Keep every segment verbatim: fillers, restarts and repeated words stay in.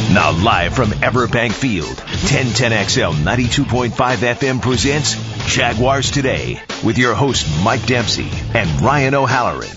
Now live from Everbank Field, ten ten X L ninety-two point five F M presents Jaguars Today with your host Mike Dempsey and Ryan O'Halloran.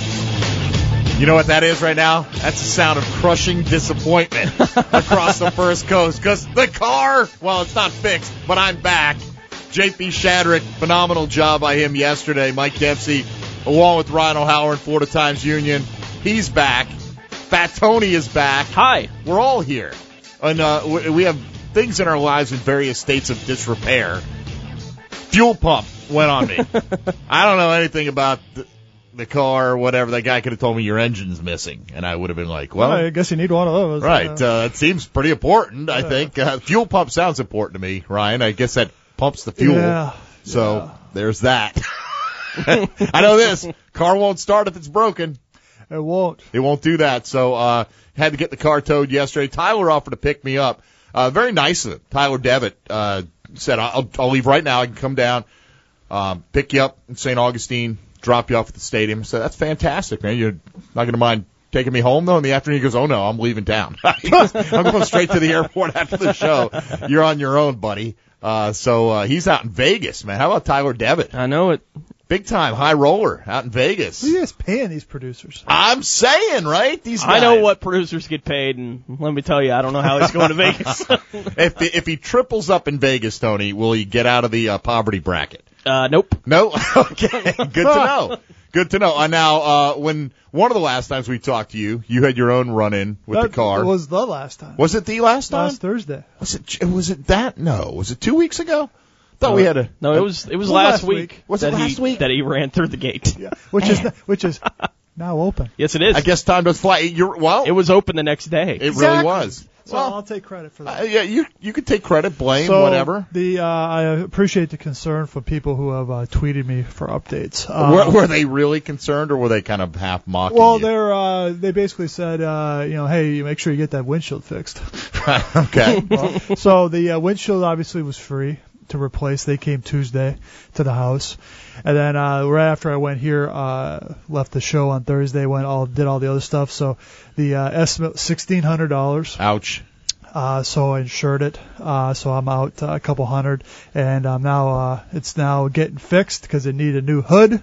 You know what that is right now? That's the sound of crushing disappointment across the First Coast because the car, well, it's not fixed, but I'm back. J P Shadrick, phenomenal job by him yesterday. Mike Dempsey, along with Ryan O'Halloran, Florida Times Union, he's back. Fat Tony is back. Hi. We're all here. And uh, we have things in our lives in various states of disrepair. Fuel pump went on me. I don't know anything about the, the car or whatever. That guy could have told me your engine's missing, and I would have been like, well, I guess you need one of those. Right. Uh, it seems pretty important, I think. Uh, fuel pump sounds important to me, Ryan. I guess that pumps the fuel. Yeah. So yeah. There's that. I know this. Car won't start if it's broken. It won't. It won't do that. So uh had to get the car towed yesterday. Tyler offered to pick me up. Uh Very nice of him. Tyler Devitt uh, said, I'll, I'll leave right now. I can come down, um, pick you up in Saint Augustine, drop you off at the stadium. I said, that's fantastic, man. You're not going to mind taking me home, though? In the afternoon, he goes, oh, no, I'm leaving town. goes, I'm going straight to the airport after the show. You're on your own, buddy. Uh So uh he's out in Vegas, man. How about Tyler Devitt? I know it. Big time high roller out in Vegas. Who are you guys paying these producers? I'm saying, right? These guys. I know what producers get paid, and let me tell you, I don't know how he's going to Vegas. if if he triples up in Vegas, Tony, will he get out of the uh, poverty bracket? Uh, nope. No? Okay. Good to know. Good to know. Uh, now, uh, when one of the last times we talked to you, you had your own run-in with that the car. was the last time. Was it the last time? Last Thursday. Was it? Was it that? No. Was it two weeks ago? Thought no, we had a. No, it was it was well, last, last week. week. Was it that last he, week? that he ran through the gate? Yeah. Which is which is now open. Yes, it is. I guess time does fly. You're well. It was open the next day. It Exactly. really was. So Well, I'll take credit for that. Uh, yeah, you you could take credit, blame, so whatever. The uh, I appreciate the concern from people who have uh, tweeted me for updates. Uh, were, were they really concerned, or were they kind of half mocking well, you? they're uh, they basically said, uh, you know, hey, you make sure you get that windshield fixed. Okay. Well, so the uh, windshield obviously was free to replace. They came Tuesday to the house, and then uh, right after I went here, uh, left the show on Thursday, went all did all the other stuff. So the uh, estimate was sixteen hundred dollars. Ouch. Uh, so I insured it. Uh, so I'm out uh, a couple hundred, and um, now uh, it's now getting fixed because it needed a new hood.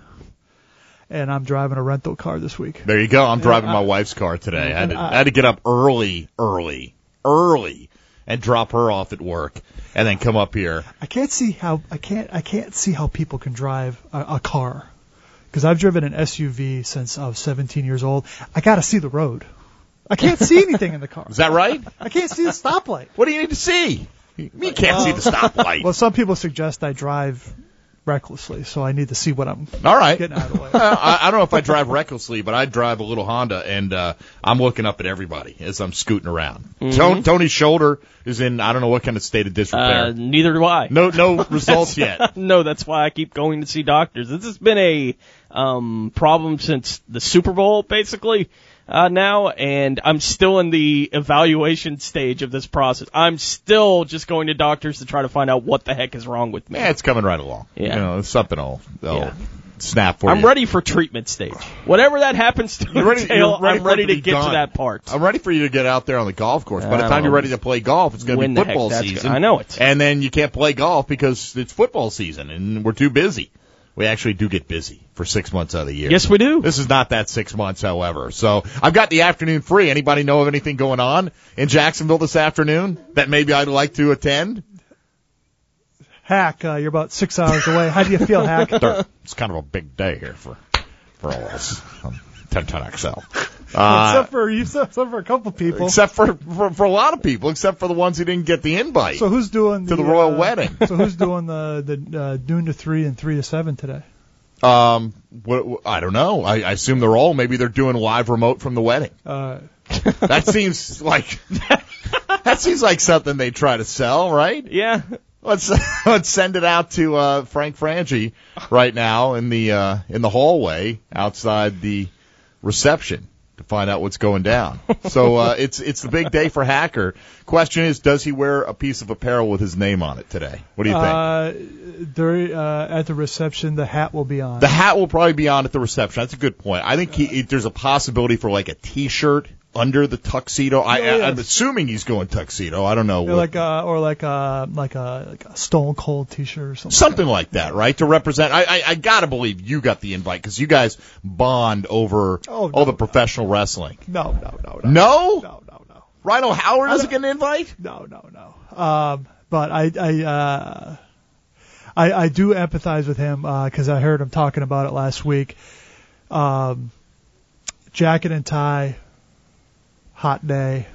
And I'm driving a rental car this week. There you go. I'm driving I- my wife's car today. I had, to, I- I had to get up early, early, early, and drop her off at work, and then come up here. I can't see how I can't I can't see how people can drive a, a car, because I've driven an S U V since I was seventeen years old. I got to see the road. I can't see anything in the car. Is that right? I can't see the stoplight. What do you need to see? You can't see the stoplight. Well, some people suggest I drive recklessly, so I need to see what I'm All right. getting out of the way. I, I don't know if I drive recklessly, but I drive a little Honda, and uh, I'm looking up at everybody as I'm scooting around. Mm-hmm. Tony, Tony's shoulder is in I don't know what kind of state of disrepair. Uh, neither do I. no, no results yet. No, that's why I keep going to see doctors. This has been a um, problem since the Super Bowl, basically, uh, now, and I'm still in the evaluation stage of this process. I'm still just going to doctors to try to find out what the heck is wrong with me. Yeah, it's coming right along. Yeah. You know, something will they'll Yeah. snap for I'm you. ready for treatment stage. Whatever that happens to You're ready- entail, you're ready I'm for it ready to to be get done. to that part. I'm ready for you to get out there on the golf course. By the I time you're know. ready to play golf, it's going to When be the heck football that's season. go- I know it. And then you can't play golf because it's football season, and we're too busy. We actually do get busy for six months out of the year. Yes, we do. This is not that six months, however. So I've got the afternoon free. Anybody know of anything going on in Jacksonville this afternoon that maybe I'd like to attend? Hack, uh, you're about six hours away. How do you feel, Hack? It's kind of a big day here for for all of us. Um, ten ten X L. Uh, except for you, except for a couple people. Except for, for for a lot of people, except for the ones who didn't get the invite. So who's doing the, To the royal uh, wedding. So who's doing the the uh, noon to three and three to seven today? Um, what, what- I don't know. I, I assume they're all. Maybe they're doing live remote from the wedding. Uh, That seems like that seems like something they try to sell, right? Yeah. Let's let's send it out to uh, Frank Frangie right now in the uh, in the hallway outside the reception to find out what's going down. So uh, it's it's the big day for Hacker. Question is, does he wear a piece of apparel with his name on it today? What do you think? Uh, there, uh, at the reception, the hat will be on. The hat will probably be on at the reception. That's a good point. I think he, there's a possibility for like a T-shirt under the tuxedo. I, Oh, yes. I, I'm assuming he's going tuxedo. I don't know. Or what- like a, or like a, like a, like a Stone Cold T-shirt or something. Something like that, right? To represent. I, I, I gotta believe you got the invite because you guys bond over Oh, no, all the no. professional wrestling. No, no, no, no. No? No, no, no. Rhino Howard doesn't get an invite? No, no, no. Um, but I, I, uh, I, I do empathize with him because I heard him talking about it last week. Um, jacket and tie, hot day.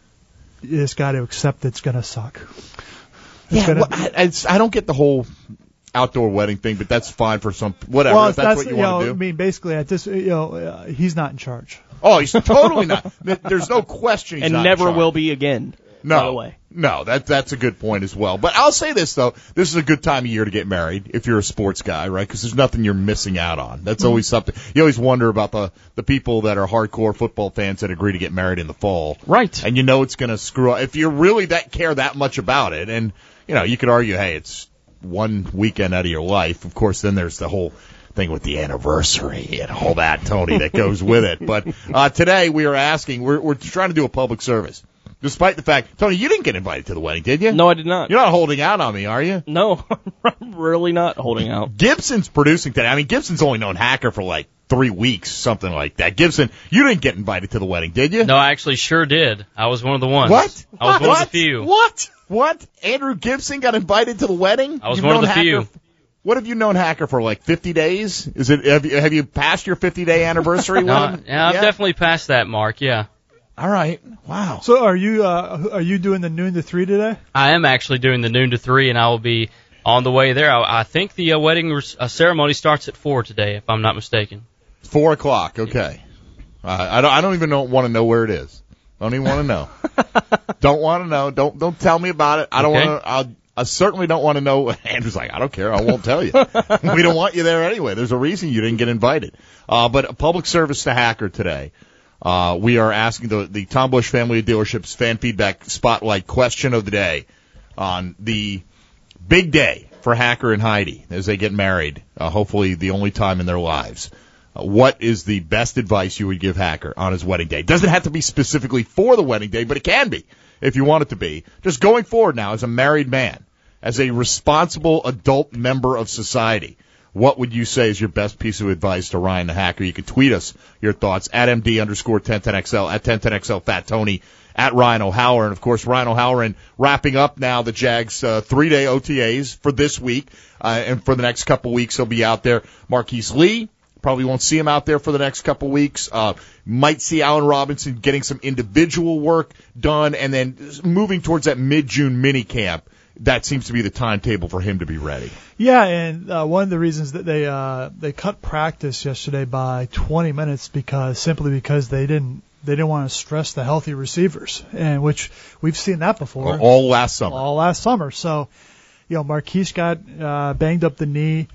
You just got to accept it's gonna suck. It's Yeah, gonna- well, I, it's, I don't get the whole outdoor wedding thing, but that's fine for some, whatever, well, if that's, what you, want know, to do. I mean, basically, at this, you know, uh, he's not in charge. Oh, he's totally not. There's no question he's and not in never charge. will be again. No, By the way. no, that that's a good point as well. But I'll say this though, this is a good time of year to get married if you're a sports guy, right? Because there's nothing you're missing out on. That's Mm-hmm. always something. You always wonder about the the people that are hardcore football fans that agree to get married in the fall, Right. and you know it's going to screw up if you really that care that much about it. And you know, you could argue, hey, it's one weekend out of your life. Of course, then there's the whole thing with the anniversary and all that, Tony, that goes with it. But uh, today we are asking, we're we're trying to do a public service. Despite the fact, Tony, you didn't get invited to the wedding, did you? No, I did not. You're not holding out on me, are you? No, I'm really not holding out. Gibson's producing today. I mean, Gibson's only known Hacker for like three weeks, something like that. Gibson, you didn't get invited to the wedding, did you? No, I actually sure did. I was one of the ones. What? I was one what? of the few. What? What? Andrew Gibson got invited to the wedding? I was You've one of known the Hacker- few. What have you known Hacker for, like fifty days? Is it have you, have you passed your fifty-day anniversary with No, him? yeah, I'm Yeah? definitely past that mark, yeah. All right. Wow. So, are you, uh, are you doing the noon to three today? I am actually doing the noon to three, and I will be on the way there. I, I think the uh, wedding res- uh, ceremony starts at four today, if I'm not mistaken. Four o'clock. Okay. Uh, I don't. I don't even know, want to know where it is. Don't even want to know. Don't want to know. Don't. Don't tell me about it. I don't Okay. want to. I'll, I certainly don't want to know. Andrew's like, I don't care. I won't tell you. We don't want you there anyway. There's a reason you didn't get invited. Uh, but a public service to Hacker today. Uh, we are asking the, the Tom Bush Family of Dealerships fan feedback spotlight question of the day on the big day for Hacker and Heidi as they get married. Uh, hopefully the only time in their lives. Uh, what is the best advice you would give Hacker on his wedding day? Doesn't have to be specifically for the wedding day, but it can be if you want it to be. Just going forward now as a married man, as a responsible adult member of society. What would you say is your best piece of advice to Ryan the Hacker? You can tweet us your thoughts at M D underscore ten ten X L, at ten ten X L Fat Tony, at Ryan O'Halloran. Of course, Ryan O'Halloran wrapping up now the Jags' uh, three-day O T As for this week. Uh, and for the next couple weeks, he'll be out there. Marquise Lee, probably won't see him out there for the next couple weeks. Uh, might see Allen Robinson getting some individual work done and then moving towards that mid-June mini camp. That seems to be the timetable for him to be ready. Yeah, and uh, one of the reasons that they uh, they cut practice yesterday by twenty minutes because simply because they didn't they didn't want to stress the healthy receivers, and which we've seen that before All last summer. all last summer. So, you know, Marquise got uh, banged up the knee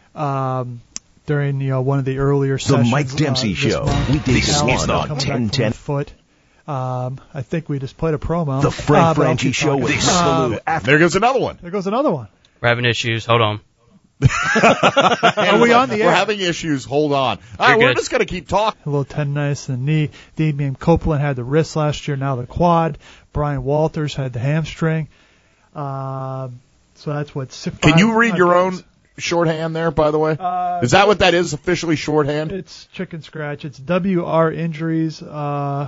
um, during you know one of the earlier The sessions. Mike Dempsey uh, this Show, month. weekdays at Allen one on coming back ten from ten. the foot. Um, I think we just played a promo. The Frank Uh, but I'll Franchi keep Show talking. with Um, Salute after. There goes another one. There goes another one. We're having issues. Hold on. Are we on the We're air? having issues. Hold on. All right, You're we're good. just going to keep talking. A little tendonitis in the knee. Damian Copeland had the wrist last year, now the quad. Brian Walters had the hamstring. Um, so that's what. Six, Can you five- read five your games. own shorthand there, by the way? Uh, Is that what that is, officially shorthand? It's chicken scratch. It's W R injuries. Uh,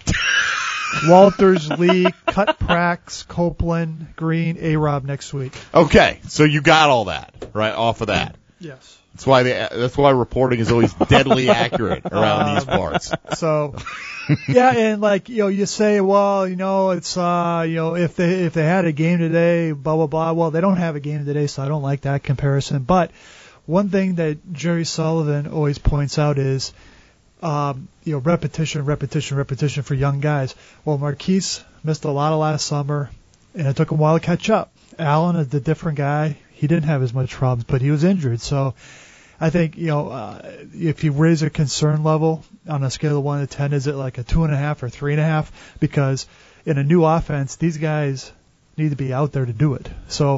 Walters, Lee, Cut Prax, Copeland, Green, A-Rob next week. Okay, so you got all that, right, off of that. Yes. That's why they, that's why reporting is always deadly accurate around these parts. So, yeah, and like you know, you say, well, you know, it's uh, you know, if they if they had a game today, blah blah blah. Well, they don't have a game today, so I don't like that comparison. But one thing that Jerry Sullivan always points out is, um, you know, repetition, repetition, repetition for young guys. Well, Marquise missed a lot of last summer, and it took him a while to catch up. Allen is the different guy. He didn't have as much problems, but he was injured, so. I think, you know, uh, if you raise a concern level on a scale of one to ten, is it like a two and a half or three and a half? Because in a new offense, these guys need to be out there to do it. So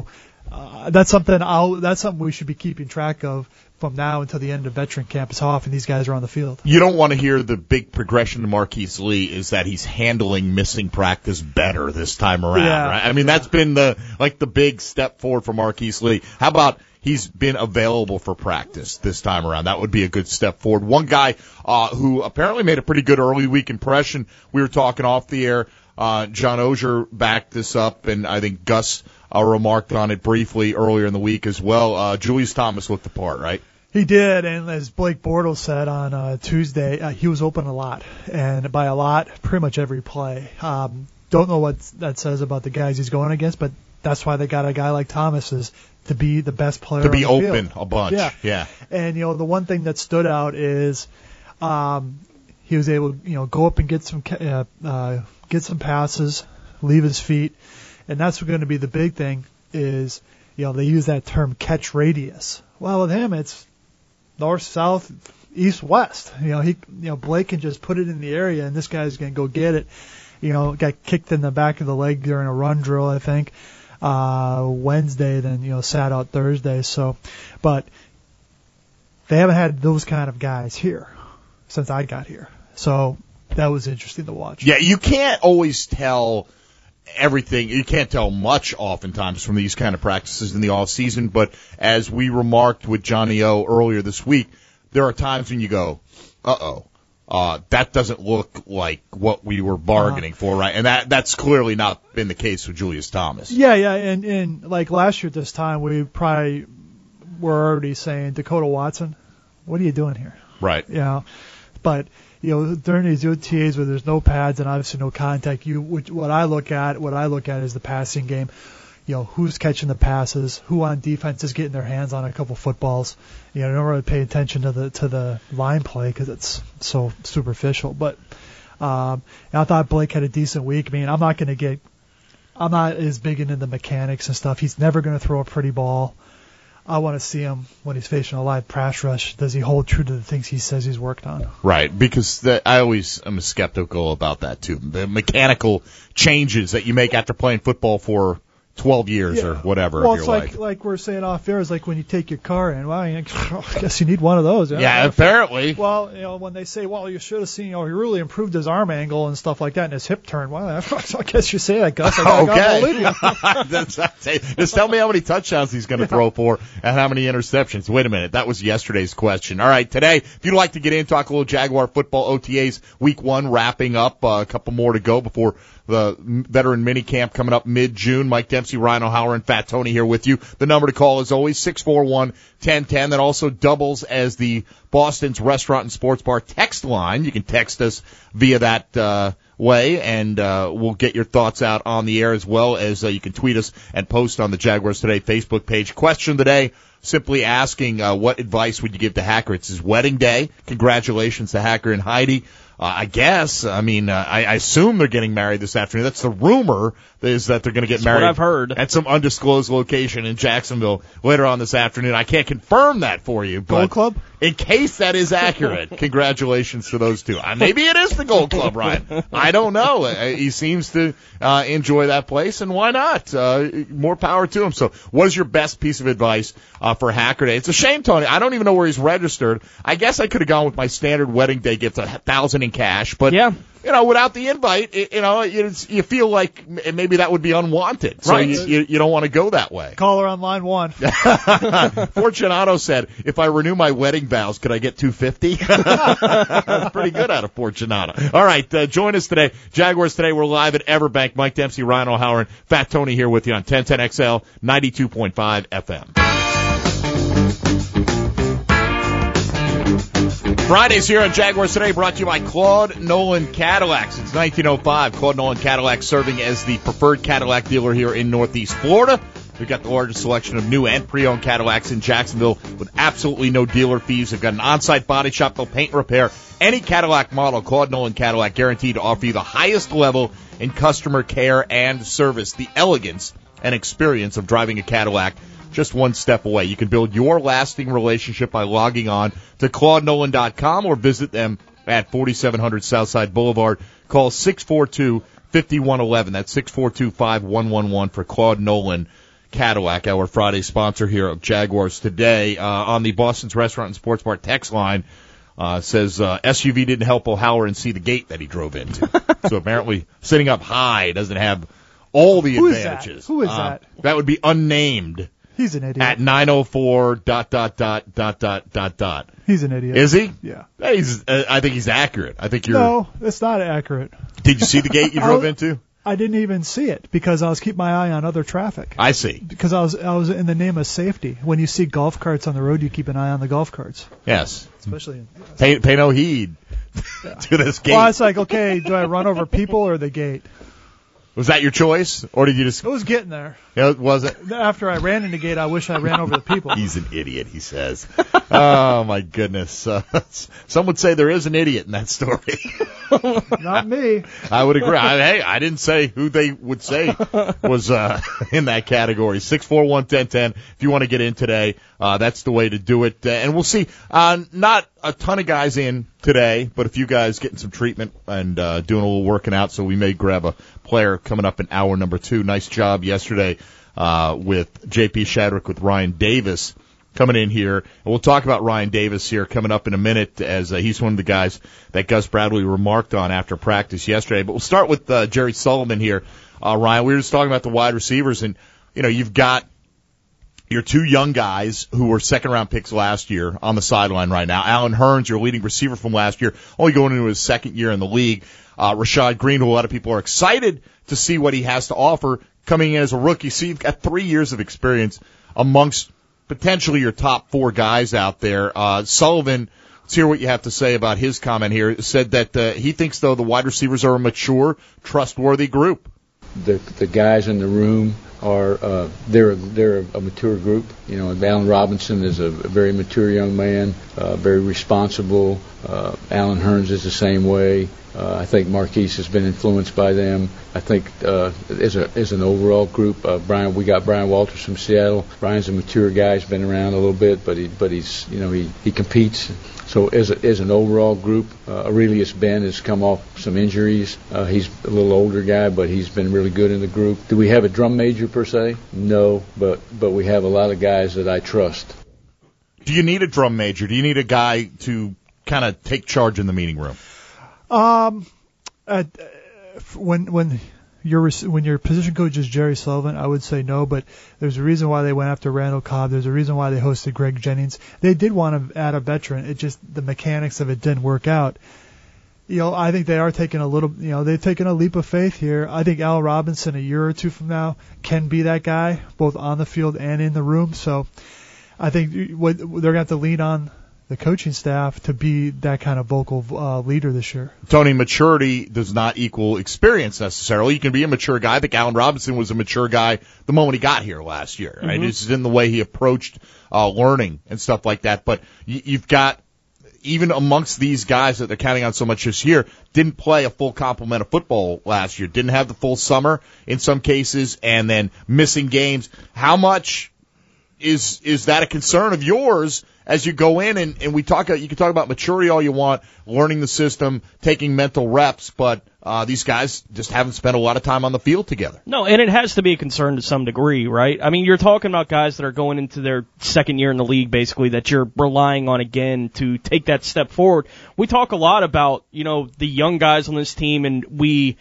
uh, that's something I'll, that's something we should be keeping track of from now until the end of veteran camp is how often these guys are on the field. You don't want to hear the big progression to Marquise Lee is that he's handling missing practice better this time around, Yeah. right? I mean, that's been the, like the big step forward for Marquise Lee. How about he's been available for practice this time around? That would be a good step forward. One guy, uh, who apparently made a pretty good early week impression. We were talking off the air. Uh, John Ogier backed this up, and I think Gus, uh, remarked on it briefly earlier in the week as well. Uh, Julius Thomas looked the part, right? He did, and as Blake Bortles said on uh, Tuesday, uh, he was open a lot, and by a lot, pretty much every play. Um, don't know what that says about the guys he's going against, but that's why they got a guy like Thomas is to be the best player To be on the open field. a bunch. Yeah. Yeah. And, you know, the one thing that stood out is um, he was able to, you know, go up and get some uh, uh, get some passes, leave his feet, and that's going to be the big thing is, you know, they use that term catch radius. Well, with him, it's north, south, east, west. You know, he, you know, Blake can just put it in the area, and this guy's going to go get it. You know, got kicked in the back of the leg during a run drill, I think, uh, Wednesday, then, you know, sat out Thursday. So, but they haven't had those kind of guys here since I got here. So that was interesting to watch. Yeah, you can't always tell everything. You can't tell much oftentimes from these kind of practices in the off season, but as we remarked with Johnny O earlier this week, there are times when you go, uh-oh, uh, that doesn't look like what we were bargaining uh, for, right? And that that's clearly not been the case with Julius Thomas. Yeah, yeah, and, and like last year at this time, we probably were already saying, Dakota Watson, what are you doing here? Right. You know, but you know, during these O T As where there's no pads and obviously no contact, you which, what I look at, what I look at is the passing game. You know, who's catching the passes, who on defense is getting their hands on a couple footballs. You know, I don't really pay attention to the to the line play because it's so superficial. But um, I thought Blake had a decent week. I mean, I'm not going to get, I'm not as big into the mechanics and stuff. He's never going to throw a pretty ball. I want to see him when he's facing a live pass rush. Does he hold true to the things he says he's worked on? Right, because the, I always am skeptical about that too. The mechanical changes that you make after playing football for twelve years yeah. or whatever well, of your it's like life. like we're saying off air is like when you take your car in. Well, I guess you need one of those. Yeah, yeah apparently. Well, you know, when they say, well, you should have seen, you know, he really improved his arm angle and stuff like that and his hip turn. Well, I guess you say that, Gus. I okay. believe you. That's, that's, just tell me how many touchdowns he's going to throw for and how many interceptions. Wait a minute. That was yesterday's question. All right, today, if you'd like to get in, talk a little Jaguar football O T As, week one wrapping up, uh, a couple more to go before the veteran mini camp coming up mid-June. Mike Dempsey, Ryan O'Halloran, and Fat Tony here with you. The number to call is always six four one, one zero one zero. That also doubles as the Boston's Restaurant and Sports Bar text line. You can text us via that uh way, and uh we'll get your thoughts out on the air as well as uh, you can tweet us and post on the Jaguars Today Facebook page. Question today, simply asking uh, what advice would you give to Hacker? It's his wedding day. Congratulations to Hacker and Heidi. Uh, I guess, I mean, uh, I, I assume they're geting married this afternoon. That's the rumor, is that they're going to get That's married what I've heard. at some undisclosed location in Jacksonville later on this afternoon. I can't confirm that for you, but Gold Club? in case that is accurate, congratulations to those two. Uh, maybe it is the Gold Club, Ryan. I don't know. Uh, he seems to uh, enjoy that place, and why not? Uh, more power to him. So what is your best piece of advice uh, for Hacker Day? It's a shame, Tony. I don't even know where he's registered. I guess I could have gone with my standard wedding day gift, a thousand in cash, but yeah. you know, without the invite, it, you know, it's, you feel like maybe that would be unwanted. So right. you, you, you don't want to go that way. Caller on line one. Fortunato said, if I renew my wedding vows, could I get two hundred fifty dollars? Pretty good out of Fortunato. All right, uh, join us today. Jaguars Today, we're live at Everbank. Mike Dempsey, Ryan O'Halloran, Fat Tony here with you on ten ten X L, ninety-two point five F M. Fridays here on Jaguars Today, brought to you by Claude Nolan Cadillacs. It's nineteen oh five. Claude Nolan Cadillacs serving as the preferred Cadillac dealer here in Northeast Florida. We've got the largest selection of new and pre-owned Cadillacs in Jacksonville with absolutely no dealer fees. They've got an on-site body shop. They'll paint and repair any Cadillac model. Claude Nolan Cadillac, guaranteed to offer you the highest level in customer care and service. The elegance and experience of driving a Cadillac, just one step away. You can build your lasting relationship by logging on to Claude Nolan dot com or visit them at forty-seven hundred Southside Boulevard. Call six four two, five one one one. That's six four two, five one one one for Claude Nolan Cadillac, our Friday sponsor here of Jaguars Today. Uh, on the Boston's Restaurant and Sports Bar text line, uh, says uh, S U V didn't help O'Halloran see the gate that he drove into. So apparently sitting up high doesn't have all the Who advantages. Is that? Who is uh, that? That would be unnamed. He's an idiot. At nine oh four dot, dot, dot, dot, dot, dot, dot. He's an idiot. Is he? Yeah. He's, uh, I think he's accurate. I think you're. No, it's not accurate. Did you see the gate you drove into? I didn't even see it because I was keeping my eye on other traffic. I see. Because I was I was in the name of safety. When you see golf carts on the road, you keep an eye on the golf carts. Yes. Especially. In, pay, pay no heed to this gate. Well, it's like, okay, do I run over people or the gate? Was that your choice, or did you just? It was getting there. Yeah, was it? After I ran in the gate, I wish I ran over the people. He's an idiot, he says. Oh my goodness. Uh, some would say there is an idiot in that story. Not me. I would agree. I, hey, I didn't say who they would say was uh, in that category. six four one, ten ten. If you want to get in today, uh, that's the way to do it. Uh, and we'll see. Uh, not a ton of guys in today, but a few guys getting some treatment and uh, doing a little working out. So we may grab a player coming up in hour number two. Nice job yesterday uh, with J P Shadrick with Ryan Davis coming in here. And we'll talk about Ryan Davis here coming up in a minute, as uh, he's one of the guys that Gus Bradley remarked on after practice yesterday. But we'll start with uh, Jerry Sullivan here. Uh, Ryan, we were just talking about the wide receivers, and, you know, you've got your two young guys who were second-round picks last year on the sideline right now. Alan Hearns, your leading receiver from last year, only going into his second year in the league. Uh, Rashad Green, who a lot of people are excited to see what he has to offer, coming in as a rookie. So you've got three years of experience amongst potentially your top four guys out there. Uh, Sullivan, let's hear what you have to say about his comment here. Said that uh, he thinks, though, the wide receivers are a mature, trustworthy group. The the guys in the room are uh, they're they're a mature group. You know, Allen Robinson is a, a very mature young man, uh, very responsible. Uh, Alan Hearns is the same way. Uh, I think Marquise has been influenced by them. I think uh, as a as an overall group, uh, Brian, we got Brian Walters from Seattle. Brian's a mature guy. He's been around a little bit, but he but he's you know he he competes. So as a, as an overall group, uh, Aurelius Ben has come off some injuries. Uh, he's a little older guy, but he's been really good in the group. Do we have a drum major per se? No, but but we have a lot of guys that I trust. Do you need a drum major? Do you need a guy to kind of take charge in the meeting room? Um, uh, when when your when your position coach is Jerry Sullivan, I would say no. But there's a reason why they went after Randall Cobb. There's a reason why they hosted Greg Jennings. They did want to add a veteran. It just the mechanics of it didn't work out. You know, I think they are taking a little. You know, they've taken a leap of faith here. I think Al Robinson a year or two from now can be that guy, both on the field and in the room. So I think what they're going to have to lean on the coaching staff to be that kind of vocal uh, leader this year. Tony, maturity does not equal experience necessarily. You can be a mature guy. I think Allen Robinson was a mature guy the moment he got here last year. Right? Mm-hmm. It's in the way he approached uh, learning and stuff like that. But y- you've got, even amongst these guys that they're counting on so much this year, didn't play a full complement of football last year, didn't have the full summer in some cases, and then missing games. How much is is that a concern of yours as you go in and, and we talk, you can talk about maturity all you want, learning the system, taking mental reps, but uh, these guys just haven't spent a lot of time on the field together. No, and it has to be a concern to some degree, right? I mean, you're talking about guys that are going into their second year in the league, basically, that you're relying on again to take that step forward. We talk a lot about, you know, the young guys on this team, and we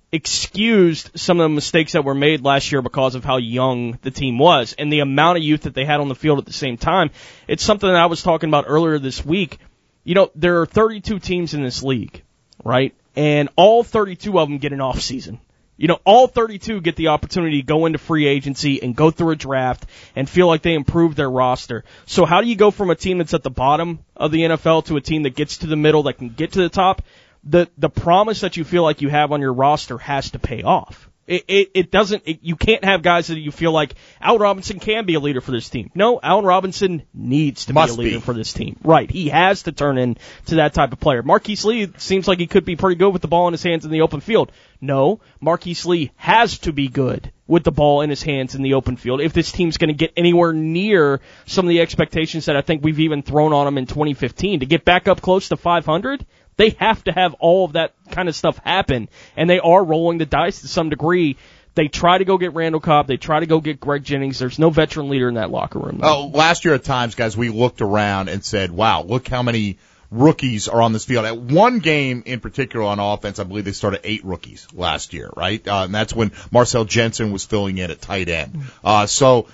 excused some of the mistakes that were made last year because of how young the team was and the amount of youth that they had on the field at the same time. It's something that I was talking about earlier this week. You know, there are thirty-two teams in this league, right? And all thirty-two of them get an off season. You know, all thirty-two get the opportunity to go into free agency and go through a draft and feel like they improved their roster. So how do you go from a team that's at the bottom of the N F L to a team that gets to the middle, that can get to the top? The the promise that you feel like you have on your roster has to pay off. It it, it doesn't. It, you can't have guys that you feel like Allen Robinson can be a leader for this team. No, Allen Robinson needs to Must be a leader be. for this team. Right, he has to turn into that type of player. Marquise Lee seems like he could be pretty good with the ball in his hands in the open field. No, Marquise Lee has to be good with the ball in his hands in the open field if this team's going to get anywhere near some of the expectations that I think we've even thrown on them in twenty fifteen. To get back up close to five hundred, they have to have all of that kind of stuff happen, and they are rolling the dice to some degree. They try to go get Randall Cobb. They try to go get Greg Jennings. There's no veteran leader in that locker room. Oh, last year at times, guys, we looked around and said, wow, look how many rookies are on this field. At one game in particular on offense, I believe they started eight rookies last year, right? Uh, and that's when Marcel Jensen was filling in at tight end. Uh, so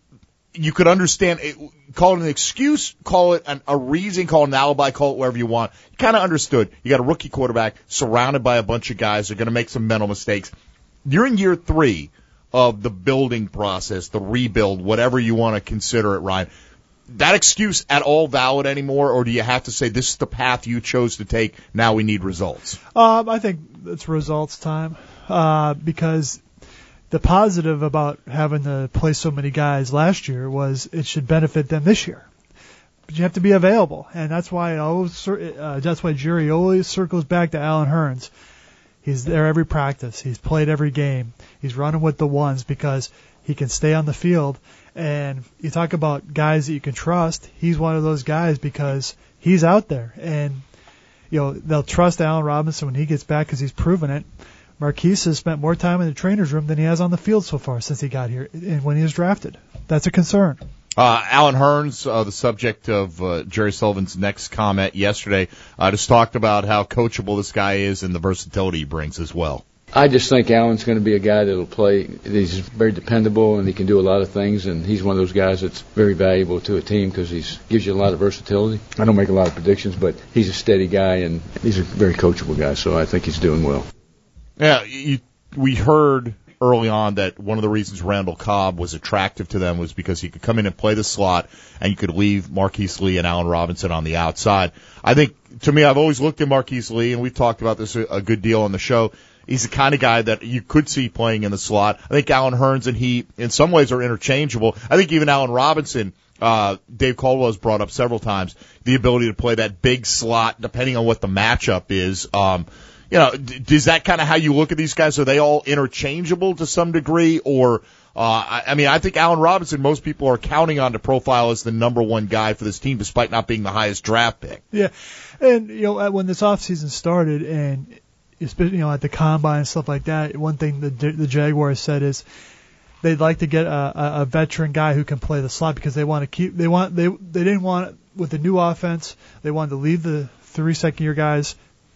you could understand it, call it an excuse, call it an, a reason, call it an alibi, call it whatever you want. You kind of understood. You got a rookie quarterback surrounded by a bunch of guys that are going to make some mental mistakes. You're in year three of the building process, the rebuild, whatever you want to consider it, Ryan. That excuse at all valid anymore, or do you have to say this is the path you chose to take, now we need results? Um, I think it's results time, uh, because the positive about having to play so many guys last year was it should benefit them this year. But you have to be available, and that's why it always, uh, that's why Jerry always circles back to Alan Hearns. He's there every practice. He's played every game. He's running with the ones because he can stay on the field. And you talk about guys that you can trust. He's one of those guys because he's out there. And, you know, they'll trust Allen Robinson when he gets back because he's proven it. Marquise has spent more time in the trainer's room than he has on the field so far since he got here and when he was drafted. That's a concern. Uh, Alan Hearns, uh, the subject of uh, Jerry Sullivan's next comment yesterday, uh, just talked about how coachable this guy is and the versatility he brings as well. I just think Allen's going to be a guy that will play. He's very dependable and he can do a lot of things, and he's one of those guys that's very valuable to a team because he gives you a lot of versatility. I don't make a lot of predictions, but he's a steady guy and he's a very coachable guy, so I think he's doing well. Yeah, you, we heard early on that one of the reasons Randall Cobb was attractive to them was because he could come in and play the slot, and you could leave Marquise Lee and Allen Robinson on the outside. I think, to me, I've always looked at Marquise Lee, and we've talked about this a good deal on the show. He's the kind of guy that you could see playing in the slot. I think Alan Hearns and he, in some ways, are interchangeable. I think even Allen Robinson, uh, Dave Caldwell has brought up several times, the ability to play that big slot, depending on what the matchup is. Um, you know, d- is that kind of how you look at these guys? Are they all interchangeable to some degree? Or, uh, I, I mean, I think Allen Robinson, most people are counting on to profile as the number one guy for this team, despite not being the highest draft pick. Yeah. And, you know, when this offseason started and, especially, you know, at the combine and stuff like that, one thing the the Jaguars said is they'd like to get a, a, a veteran guy who can play the slot because they want to keep they want they they didn't want with the new offense they wanted to leave the three second year guys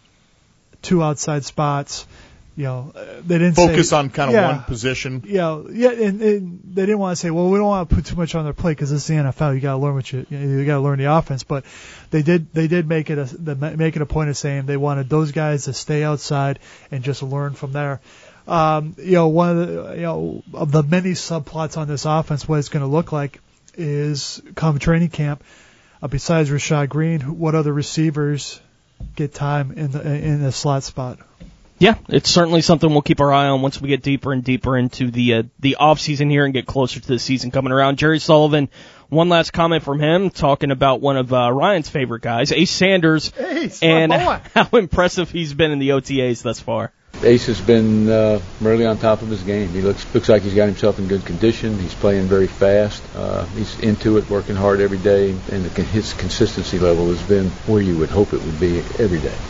two outside spots. You know, they didn't focus say, on kind of yeah, one position. Yeah, yeah, and, and they didn't want to say, well, we don't want to put too much on their plate because this is the N F L. You got to learn what you you, know, you got to learn the offense. But they did they did make it a the, make it a point of saying they wanted those guys to stay outside and just learn from there. Um, you know, one of the you know of the many subplots on this offense, what it's going to look like is come training camp. Uh, besides Rashad Green, what other receivers get time in the in the slot spot? Yeah, it's certainly something we'll keep our eye on once we get deeper and deeper into the uh, the off season here and get closer to the season coming around. Jerry Sullivan, one last comment from him talking about one of uh, Ryan's favorite guys, Ace Sanders, Ace, and how impressive he's been in the O T As thus far. Ace has been uh, really on top of his game. He looks looks like he's got himself in good condition. He's playing very fast. Uh, he's into it, working hard every day, and the, his consistency level has been where you would hope it would be every day.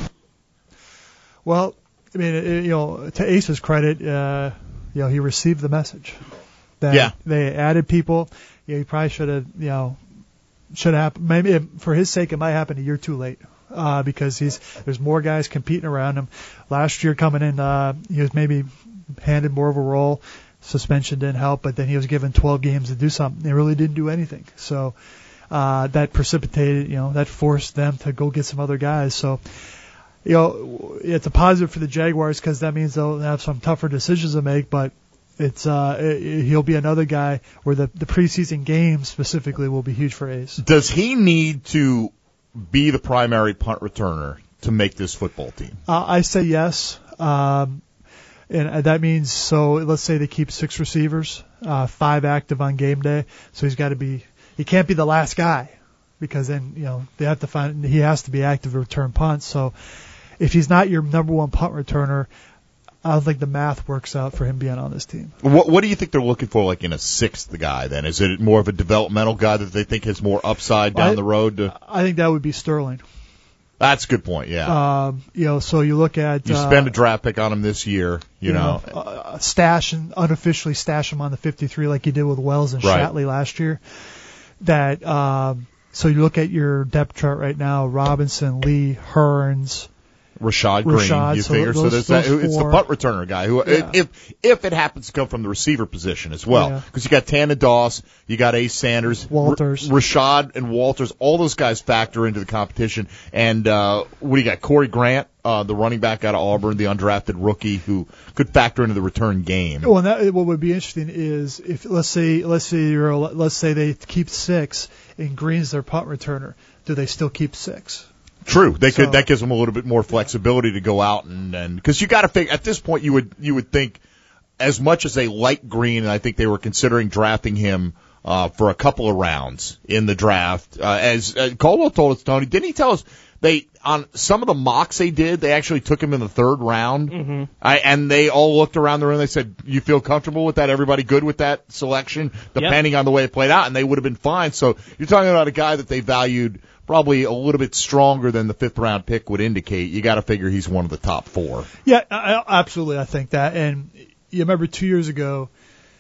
Well, I mean, it, you know, to Ace's credit, uh, you know, he received the message that yeah. they added people. You know, he probably should have, you know, should have happened. Maybe it, for his sake, it might happen a year too late uh, because he's there's more guys competing around him. Last year coming in, uh, he was maybe handed more of a role. Suspension didn't help, but then he was given twelve games to do something. They really didn't do anything. So uh, that precipitated, you know, that forced them to go get some other guys. So. You know, it's a positive for the Jaguars because that means they'll have some tougher decisions to make, but it's uh, it, he'll be another guy where the, the preseason game specifically will be huge for Ace. Does he need to be the primary punt returner to make this football team? Uh, I say yes. Um, and that means, so let's say they keep six receivers, uh, five active on game day, so he's got to be, he can't be the last guy because then, you know, they have to find, he has to be active to return punts, so if he's not your number one punt returner, I don't think the math works out for him being on this team. What What do you think they're looking for, like in a sixth guy? Then is it more of a developmental guy that they think has more upside down I, the road? To... I think that would be Sterling. That's a good point, yeah. Um, you know, so you look at you uh, spend a draft pick on him this year, you, you know. know uh, stash and unofficially stash him on the fifty-three like you did with Wells and Right. Shatley last year. That um, so you look at your depth chart right now: Robinson, Lee, Hearns. Rashad Green, Rashad, you so figure. those- so there's that, those it's the four. punt returner guy who, Yeah. if if it happens to come from the receiver position as well, Yeah. because you got Tana Doss, you got Ace Sanders, Walters. R- Rashad and Walters, all those guys factor into the competition. And uh, what do you got? Corey Grant, uh, the running back out of Auburn, the undrafted rookie who could factor into the return game. Well, and that, what would be interesting is if let's say let's say you're a, let's say they keep six and Green's their punt returner, do they still keep six? True, they So- could. That gives them a little bit more flexibility to go out and and because you got to figure at this point you would you would think as much as they like Green, and I think they were considering drafting him uh, for a couple of rounds in the draft. Uh, as uh, Caldwell told us, Tony, didn't he tell us they on some of the mocks they did, they actually took him in the third round, Mm-hmm. I, and they all looked around the room. They said, "You feel comfortable with that? Everybody good with that selection?" Depending on the way it played out, and they would have been fine. So you're talking about a guy that they valued probably a little bit stronger than the fifth round pick would indicate. You got to figure he's one of the top four. Yeah, I, I- absolutely. I think that. And you remember two years ago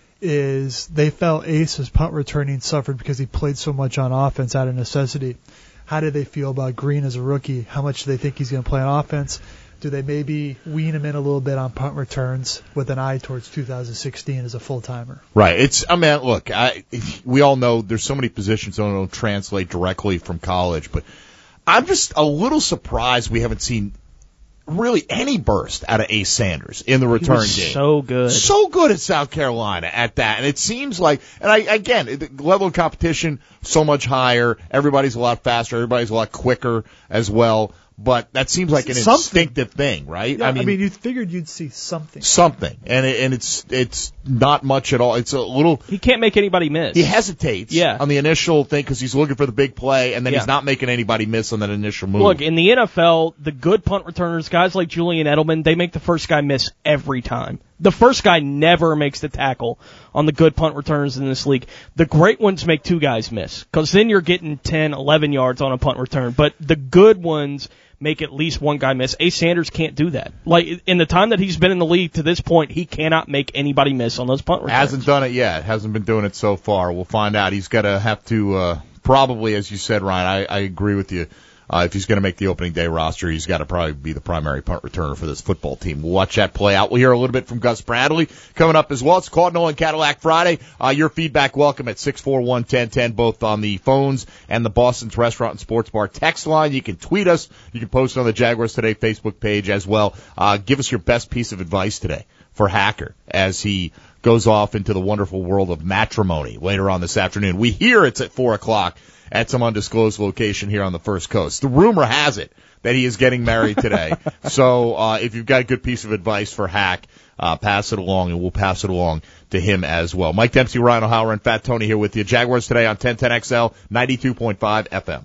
is they felt Ace's punt returning suffered because he played so much on offense out of necessity. How did they feel about Green as a rookie? How much do they think he's going to play on offense? Do they maybe wean him in a little bit on punt returns with an eye towards two thousand sixteen as a full-timer? Right. It's, I mean, look, I, we all know there's so many positions that don't translate directly from college, but I'm just a little surprised we haven't seen really any burst out of Ace Sanders in the He return was game. so good. So good at South Carolina at that. And it seems like, and I, again, the level of competition so much higher. Everybody's a lot faster. Everybody's a lot quicker as well. But that seems like an Something. instinctive thing, right? Yeah, I mean, you figured you'd see something. something. And it, and it's, it's not much at all. It's a little, He can't make anybody miss. he hesitates Yeah. on the initial thing because he's looking for the big play, and then Yeah. he's not making anybody miss on that initial move. Look, in the N F L, the good punt returners, guys like Julian Edelman, they make the first guy miss every time. The first guy never makes the tackle on the good punt returners in this league. The great ones make two guys miss, because then you're getting ten, eleven yards on a punt return. But the good ones make at least one guy miss. Ace Sanders can't do that. Like, in the time that he's been in the league to this point, he cannot make anybody miss on those punt returns. Hasn't done it yet. Hasn't been doing it so far. We'll find out. He's got to have to, uh, probably, as you said, Ryan, I, I agree with you. Uh, if he's going to make the opening day roster, he's got to probably be the primary punt returner for this football team. We'll watch that play out. We'll hear a little bit from Gus Bradley coming up as well. It's Claude Nolan Cadillac Friday. Uh, your feedback welcome at six four one, one zero one zero, both on the phones and the Boston's Restaurant and Sports Bar text line. You can tweet us. You can post it on the Jaguars Today Facebook page as well. Uh, give us your best piece of advice today for Hacker as he goes off into the wonderful world of matrimony later on this afternoon. We hear it's at four o'clock at some undisclosed location here on the First Coast. The rumor has it that he is getting married today. So uh, if you've got a good piece of advice for Hack, uh, pass it along, and we'll pass it along to him as well. Mike Dempsey, Ryan O'Halloran, and Fat Tony here with you. Jaguars Today on ten ten X L, ninety-two point five F M.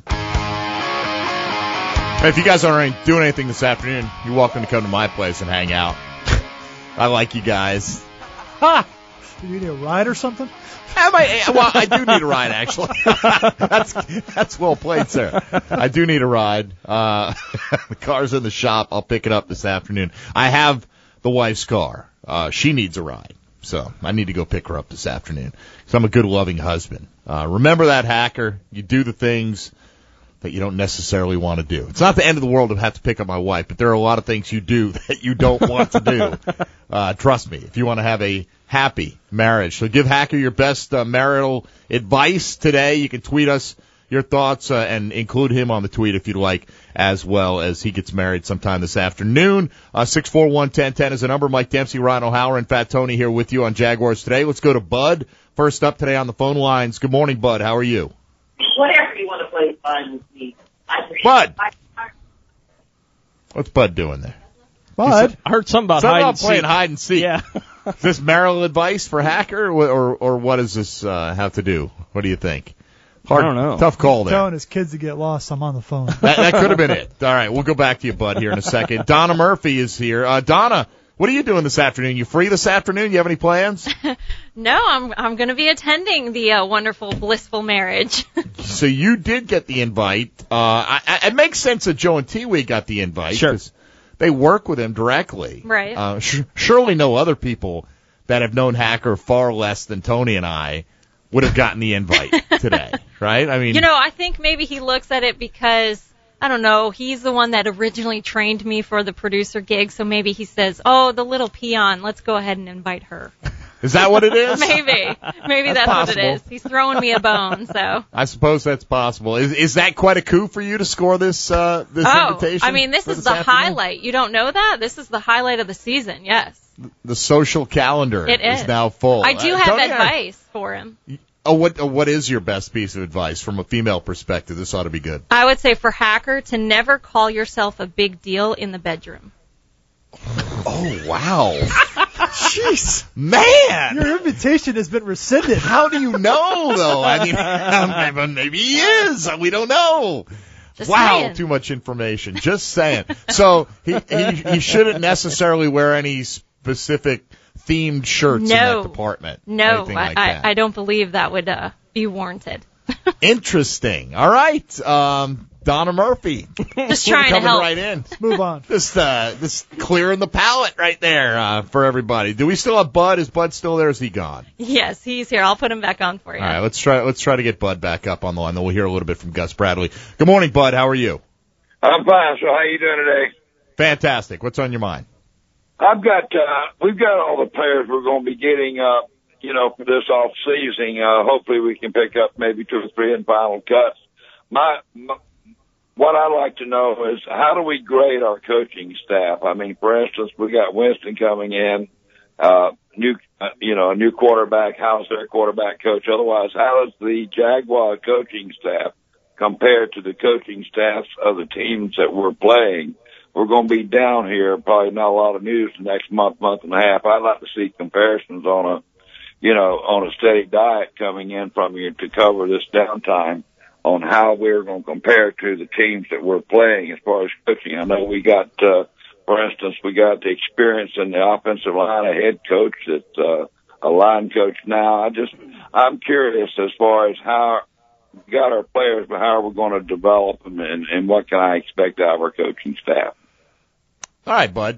Hey, if you guys aren't doing anything this afternoon, you're welcome to come to my place and hang out. I like you guys. Ha! Do you need a ride or something? Am I, well, I do need a ride, actually. that's that's well played, sir. I do need a ride. Uh, the car's in the shop. I'll pick it up this afternoon. I have the wife's car. Uh, she needs a ride, so I need to go pick her up this afternoon. So I'm a good, loving husband. Uh, remember that, Hacker. You do the things that you don't necessarily want to do. It's not the end of the world to have to pick up my wife, but there are a lot of things you do that you don't want to do. Uh, trust me, if you want to have a happy marriage. So give Hacker your best uh, marital advice today. You can tweet us your thoughts uh, and include him on the tweet if you'd like, as well as he gets married sometime this afternoon. Uh, six four one, one zero one zero is the number. Mike Dempsey, Ryan O'Halloran, and Fat Tony here with you on Jaguars Today. Let's go to Bud. First up today on the phone lines. Good morning, Bud. How are you? Whatever you want to play, fine with me. I Bud. I, I, What's Bud doing there? Bud, I heard something about Something hide about and playing seek. hide and seek. Yeah. Is this marital advice for Hacker, or, or, or what does this uh, have to do? What do you think? Hard, I don't know. Tough call there. telling his kids to get lost. I'm on the phone. That, that could have been it. All right, we'll go back to you, Bud, here in a second. Donna Murphy is here. Uh, Donna, What are you doing this afternoon? You free this afternoon? You have any plans? No, I'm I'm going to be attending the uh, wonderful, blissful marriage. So you did get the invite. Uh, I, I, it makes sense that Joe and T-Wee got the invite. Sure. 'Cause they work with him directly. Right. Uh, sh- surely no other people that have known Hacker far less than Tony and I would have gotten the invite today, right? I mean, You know, I think maybe he looks at it because, I don't know, he's the one that originally trained me for the producer gig, so maybe he says, oh, the little peon, let's go ahead and invite her. is that what it is? Maybe. Maybe that's, That's what it possible. is. He's throwing me a bone, so. I suppose that's possible. Is is that quite a coup for you to score this uh, this Oh, invitation? I mean, this for is this the afternoon? highlight. You don't know that? This is the highlight of the season, yes. The social calendar It is. now full. I do Uh, have Tony, I- advice for him. Oh, what uh, what is your best piece of advice from a female perspective? This ought to be good. I would say for Hacker to never call yourself a big deal in the bedroom. Oh, wow. Jeez. Man. Your invitation has been rescinded. How do you know, though? I mean, maybe, maybe he is. We don't know. Just wow, saying. too much information. Just saying. So he, he he shouldn't necessarily wear any specific themed shirts in that No. department. No, anything I, like I, that. I don't believe that would uh, be warranted. Interesting. All right. Um, Donna Murphy. Just trying to coming help. right in. Move on. Just uh, just clearing the palette right there uh, for everybody. Do we still have Bud? Is Bud still there? Or is he gone? Yes, he's here. I'll put him back on for you. All right, let's try let's try to get Bud back up on the line. Then we'll hear a little bit from Gus Bradley. Good morning, Bud. How are you? I'm fine. So how you doing today? Fantastic. What's on your mind? I've got, uh, we've got all the players we're going to be getting, uh, you know, for this off season. Uh, hopefully we can pick up maybe two or three in final cuts. My, my, what I'd like to know is how do we grade our coaching staff? I mean, for instance, we got Winston coming in, uh, new, uh, you know, a new quarterback. How's their quarterback coach? Otherwise, how does the Jaguar coaching staff compare to the coaching staffs of the teams that we're playing? We're going to be down here, probably not a lot of news the next month, month and a half. I'd like to see comparisons on a, you know, on a steady diet coming in from you to cover this downtime on how we're going to compare to the teams that we're playing as far as coaching. I know we got, uh, for instance, we got the experience in the offensive line, a head coach that's, uh, a line coach now. I just, I'm curious as far as how, we got our players, but how are we going to develop them and, and what can I expect out of our coaching staff? All right, Bud.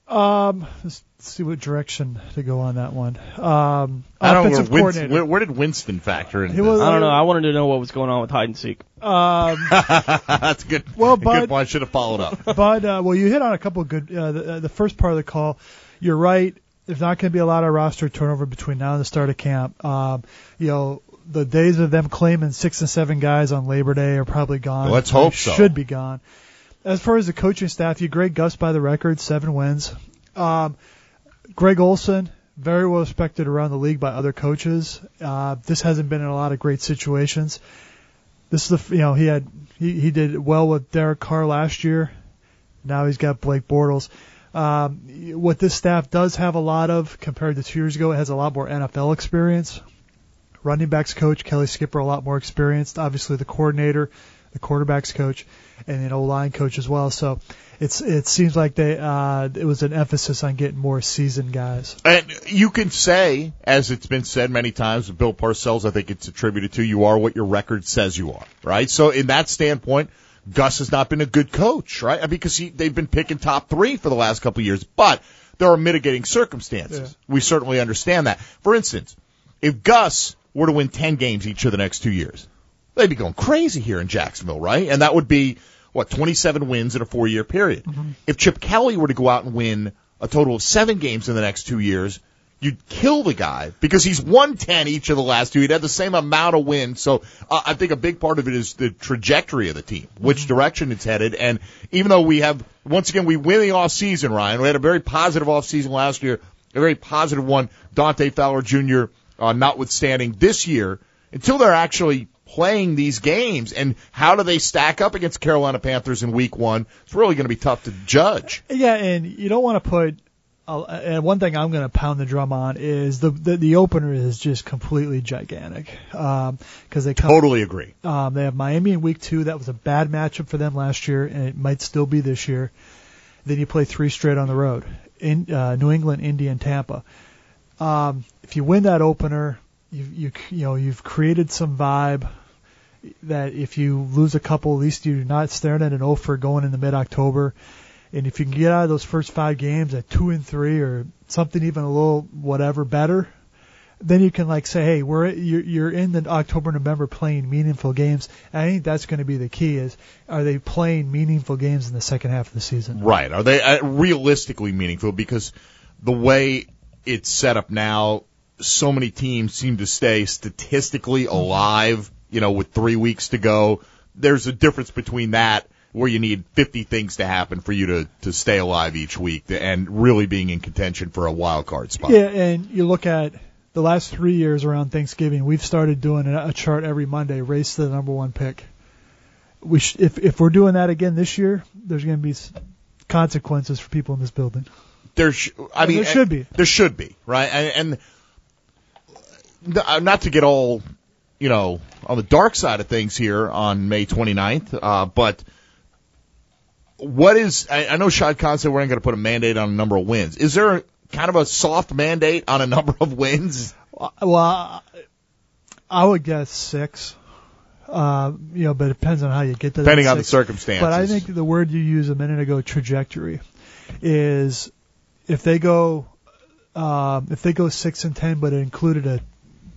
Um, let's see what direction to go on that one. Um, I don't know offensive where, Winston, coordinator. where, where did Winston factor in? He was- I don't know. I wanted to know what was going on with hide and seek. Um, That's good. Well, a good Bud- one. I should have followed up. but uh, well, you hit on a couple of good. Uh, the, uh, the first part of the call, you're right. There's not going to be a lot of roster turnover between now and the start of camp. Um, you know, the days of them claiming six and seven guys on Labor Day are probably gone. Let's hope They so. Should be gone. As far as the coaching staff, you grade Gus by the record, seven wins. Um, Greg Olson, very well respected around the league by other coaches. Uh, this hasn't been in a lot of great situations. This is the, you know, he had, he, he did well with Derek Carr last year. Now he's got Blake Bortles. Um, what this staff does have a lot of compared to two years ago, it has a lot more N F L experience. Running backs coach, Kelly Skipper, a lot more experienced. Obviously the coordinator, the quarterbacks coach, and an O-line coach as well. So it's it seems like they uh, it was an emphasis on getting more seasoned guys. And you can say, as it's been said many times, Bill Parcells, I think it's attributed to, you are what your record says you are, right? So in that standpoint, Gus has not been a good coach, right? Because he, they've been picking top three for the last couple of years, but there are mitigating circumstances. Yeah. We certainly understand that. For instance, if Gus were to win ten games each of the next two years, they'd be going crazy here in Jacksonville, right? And that would be, what, twenty-seven wins in a four-year period. Mm-hmm. If Chip Kelly were to go out and win a total of seven games in the next two years, you'd kill the guy because he's won ten each of the last two. He'd have the same amount of wins. So uh, I think a big part of it is the trajectory of the team, which mm-hmm. direction it's headed. And even though we have, once again, we win the offseason, Ryan. We had a very positive offseason last year, a very positive one, Dante Fowler Junior Uh, notwithstanding this year, until they're actually playing these games and how do they stack up against Carolina Panthers in week one, it's really going to be tough to judge. Yeah, and you don't want to put uh, and one thing I'm going to pound the drum on is the the, the opener is just completely gigantic because um, they come, totally agree. Um, they have Miami in week two. That was a bad matchup for them last year, and it might still be this year. Then you play three straight on the road. In uh, New England, Indy, and Tampa. Um, if you win that opener, you you you know you've created some vibe that if you lose a couple, at least you're not staring at an offer going into mid-October. And if you can get out of those first five games at two and three or something even a little whatever better, then you can like say, hey, we're you're, you're in the October, November playing meaningful games. And I think that's going to be the key: is are they playing meaningful games in the second half of the season? Right? Are they uh, realistically meaningful? Because the way it's set up now, so many teams seem to stay statistically alive. You know, with three weeks to go, there's a difference between that, where you need fifty things to happen for you to, to stay alive each week and really being in contention for a wild card spot. Yeah, and you look at the last three years around Thanksgiving, we've started doing a chart every Monday, race to the number one pick. We sh- if if we're doing that again this year, there's going to be consequences for people in this building. There, sh- I mean, there should be. There should be, right? And, and not to get all, you know, on the dark side of things here on May twenty-ninth, uh, but what is, I, I know Shad Khan said we're not going to put a mandate on a number of wins. Is there a, kind of a soft mandate on a number of wins? Well, I would guess six. Uh, you know, but it depends on how you get to that. Depending on six. the circumstances. But I think the word you used a minute ago, trajectory, is if they go, um, if they go six and ten, but it included a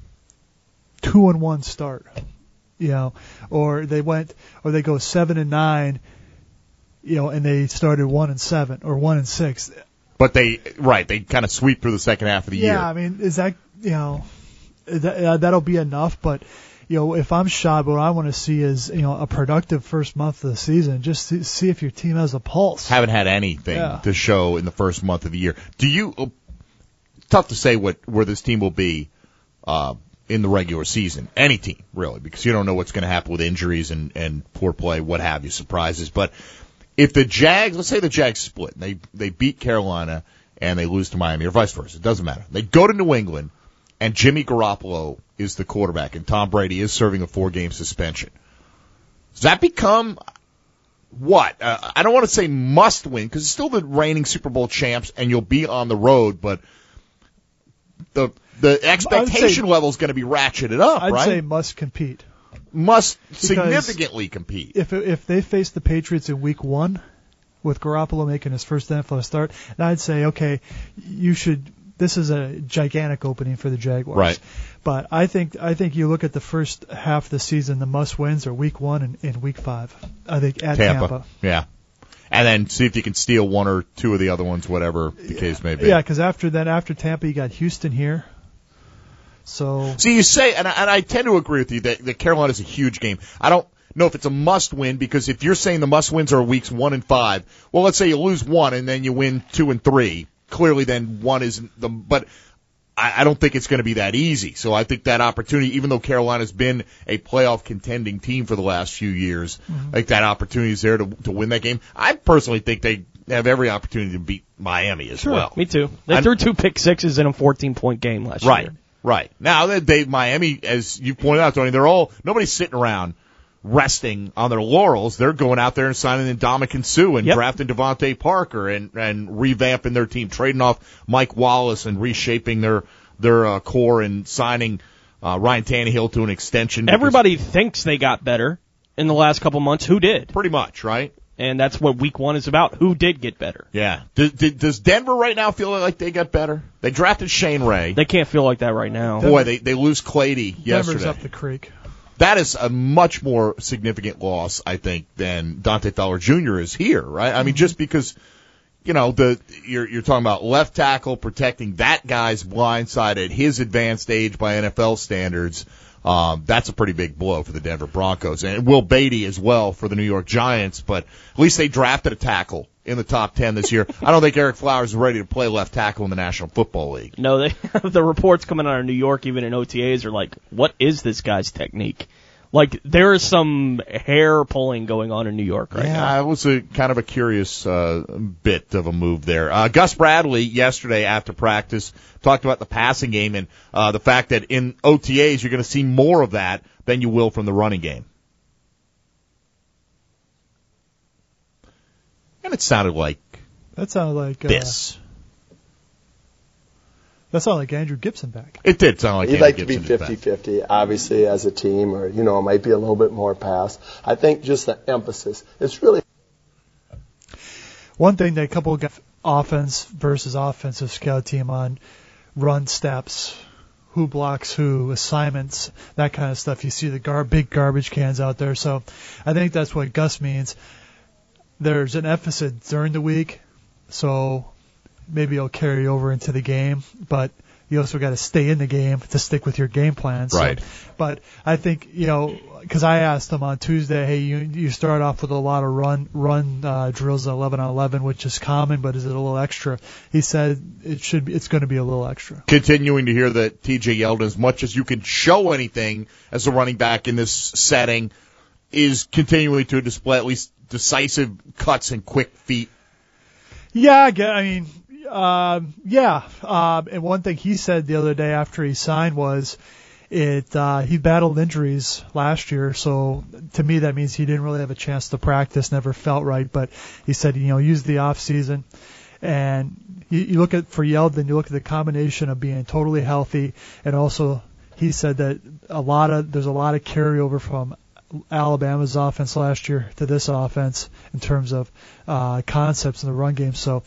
two and one start, you know, or they went, or they go seven and nine, you know, and they started one and seven or one and six. But they, right, they kind of sweep through the second half of the yeah, year. Yeah, I mean, is that, you know, that, uh, that'll be enough. But, you know, if I'm Shad, what I want to see is, you know, a productive first month of the season, just to see if your team has a pulse. Haven't had anything yeah. to show in the first month of the year. Do you? Tough to say what where this team will be uh, in the regular season. Any team, really, because you don't know what's going to happen with injuries and, and poor play, what have you, surprises. But if the Jags, let's say the Jags split, and they they beat Carolina and they lose to Miami, or vice versa, it doesn't matter. They go to New England, and Jimmy Garoppolo is the quarterback, and Tom Brady is serving a four-game suspension. Does that become what? Uh, I don't want to say must win, because it's still the reigning Super Bowl champs, and you'll be on the road, but the the expectation level is going to be ratcheted up, I'd right? say must compete. Must Because significantly compete. If if they face the Patriots in week one, with Garoppolo making his first N F L start, then I'd say, okay, you should. This is a gigantic opening for the Jaguars. Right. But I think I think you look at the first half of the season, the must wins are week one and, and week five. I think at Tampa. Tampa. Yeah. And then see if you can steal one or two of the other ones, whatever the case may be. Yeah, because after then, after Tampa, you got Houston here. So See, you say, and I, and I tend to agree with you that, that Carolina's a huge game. I don't know if it's a must-win, because if you're saying the must-wins are weeks one and five, well, let's say you lose one and then you win two and three. Clearly, then one isn't the. But I, I don't think it's going to be that easy. So I think that opportunity, even though Carolina's been a playoff contending team for the last few years, mm-hmm. like that opportunity is there to to win that game. I personally think they have every opportunity to beat Miami as sure, well. Me too. They I'm, threw two pick sixes in a fourteen-point game last right, year. Right. Now, they, they Miami, as you pointed out, Tony, they're all nobody's sitting around resting on their laurels. They're going out there and signing Ndamukong Suh and yep. drafting Devontae Parker and, and revamping their team, trading off Mike Wallace and reshaping their their uh, core and signing uh, Ryan Tannehill to an extension. Everybody thinks they got better in the last couple months. Who did? Pretty much, right? And that's what week one is about. Who did get better? Yeah. Does, does Denver right now feel like they got better? They drafted Shane Ray. They can't feel like that right now. Boy, they, they lose Clady yesterday. Denver's up the creek. That is a much more significant loss, I think, than Dante Fowler Junior is here, right? I mean, just because, you know, the you're you're talking about left tackle protecting that guy's blind side at his advanced age by N F L standards. Um, that's a pretty big blow for the Denver Broncos. And Will Beatty as well for the New York Giants, but at least they drafted a tackle in the top ten this year. I don't think Eric Flowers is ready to play left tackle in the National Football League. No, they, the reports coming out of New York, even in O T As, are like, what is this guy's technique? Like, there is some hair pulling going on in New York right yeah, now. Yeah, it was a kind of a curious uh, bit of a move there. Uh, Gus Bradley yesterday after practice talked about the passing game and uh, the fact that in O T As you're going to see more of that than you will from the running game. And it sounded like That sounded like uh, this. That sounded like Andrew Gibson back. It did sound like You'd Andrew like to be Gibson is back. fifty-fifty, obviously, as a team, or, you know, it might be a little bit more pass. I think just the emphasis. It's really. One thing that a couple of guys, offense versus offensive scout team on run steps, who blocks who, assignments, that kind of stuff. You see the gar- big garbage cans out there. So I think that's what Gus means. There's an emphasis during the week, so maybe it'll carry over into the game, but you also got to stay in the game to stick with your game plan. So, right. But I think, you know, because I asked him on Tuesday, hey, you you start off with a lot of run run uh, drills at eleven on eleven, which is common, but is it a little extra? He said it should be, it's going to be a little extra. Continuing to hear that T J Yeldon, as much as you can show anything as a running back in this setting, is continuing to display at least decisive cuts and quick feet. Yeah, I get. I mean, um, yeah. Um, and one thing he said the other day after he signed was, it uh, he battled injuries last year. So to me, that means he didn't really have a chance to practice. Never felt right. But he said, you know, use the off season. And you, you look at for Yeldon, you look at the combination of being totally healthy, and also he said that a lot of there's a lot of carryover from Alabama's offense last year to this offense in terms of uh, concepts in the run game. So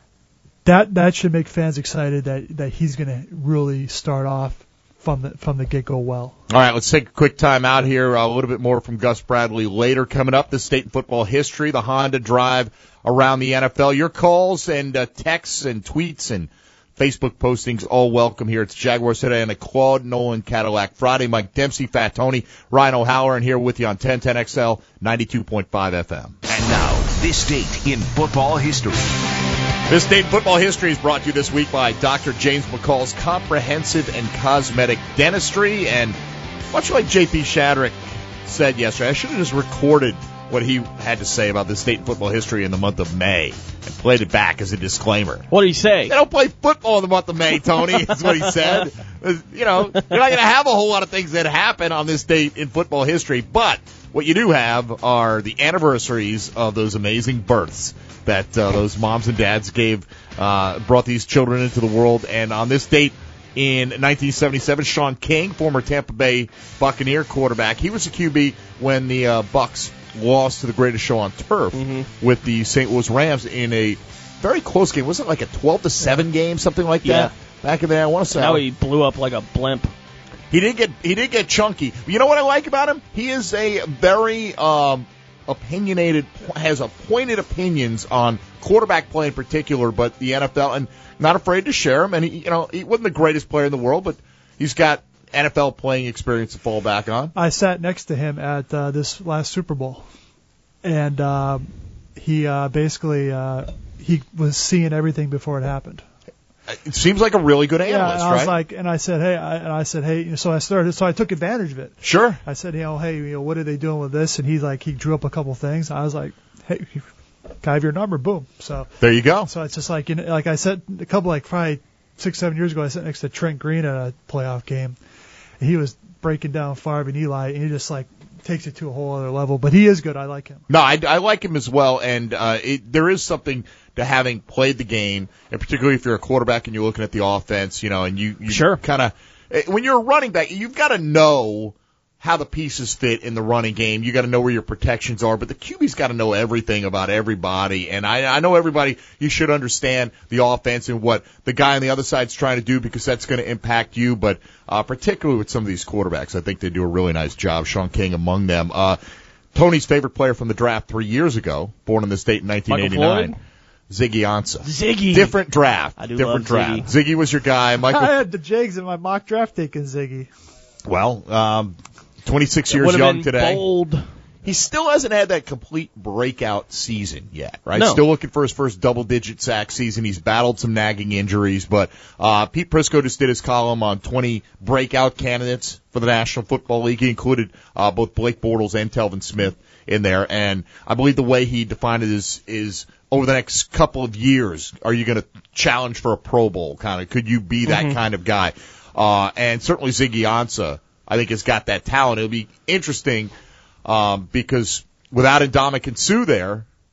that that should make fans excited that, that he's going to really start off from the from the get-go well. All right, let's take a quick time out here. A little bit more from Gus Bradley later. Coming up, the state football history, the Honda Drive around the N F L. Your calls and uh, texts and tweets and Facebook postings, all welcome here. It's Jaguars Today on a Claude Nolan Cadillac Friday. Mike Dempsey, Fat Tony, Ryan O'Halloran here with you on ten ten X L, ninety-two point five F M. And now, this date in football history. This date in football history is brought to you this week by Doctor James McCall's Comprehensive and Cosmetic Dentistry. And much like J P Shadrick said yesterday, I should have just recorded what he had to say about this state in football history in the month of May and played it back as a disclaimer. What did he say? They don't play football in the month of May, Tony, is what he said. You know, you're not going to have a whole lot of things that happen on this date in football history, but what you do have are the anniversaries of those amazing births that uh, those moms and dads gave, uh, brought these children into the world. And on this date in nineteen seventy-seven, Sean King, former Tampa Bay Buccaneer quarterback, he was a Q B when the uh, Bucs lost to the greatest show on turf mm-hmm. with the Saint Louis Rams in a very close game. Wasn't it like a twelve to seven game, something like that? Yeah. Back in there, I want to say. Now he blew up like a blimp. He did get he did get chunky. You know what I like about him? He is a very um, opinionated, has a pointed opinions on quarterback play in particular, but the N F L, and not afraid to share them. And he, you know, he wasn't the greatest player in the world, but he's got N F L playing experience to fall back on. I sat next to him at uh, this last Super Bowl, and uh, he uh, basically uh, he was seeing everything before it happened. It seems like a really good analyst, yeah, and I was right? like, and I said, hey, I, and I said, hey, so I started, so I took advantage of it. Sure. I said, you know, hey, you know, what are they doing with this? And he like, he drew up a couple things. I was like, hey, can I have your number? Boom. So there you go. So it's just like, you know, like I said, a couple like probably six, seven years ago, I sat next to Trent Green at a playoff game. And he was breaking down Favre and Eli, and he just like takes it to a whole other level. But he is good. I like him. No, I, I like him as well, and uh, it, there is something to having played the game, and particularly if you're a quarterback and you're looking at the offense, you know, and you, you sure. kind of when you're a running back, you've got to know how the pieces fit in the running game. You got to know where your protections are, but the Q B's got to know everything about everybody. And I, I know everybody, you should understand the offense and what the guy on the other side's trying to do because that's going to impact you. But uh, particularly with some of these quarterbacks, I think they do a really nice job. Sean King among them. Uh, Tony's favorite player from the draft three years ago, born in the state in nineteen eighty-nine. Ziggy Ansah. Ziggy. Different draft. I do Different love draft. Ziggy. Ziggy was your guy. Michael. I had the Jags in my mock draft taking Ziggy. Well, um, twenty-six It years would've young been today. Bold. He still hasn't had that complete breakout season yet, right? No. Still looking for his first double-digit sack season. He's battled some nagging injuries, but uh, Pete Prisco just did his column on twenty breakout candidates for the National Football League. He included uh, both Blake Bortles and Telvin Smith in there, and I believe the way he defined it is is over the next couple of years, are you going to challenge for a Pro Bowl? Kind of, could you be that Mm-hmm. kind of guy? Uh, and certainly Ziggy Ansah, I think, has got that talent. It'll be interesting um, because without Ndamukong Suh there,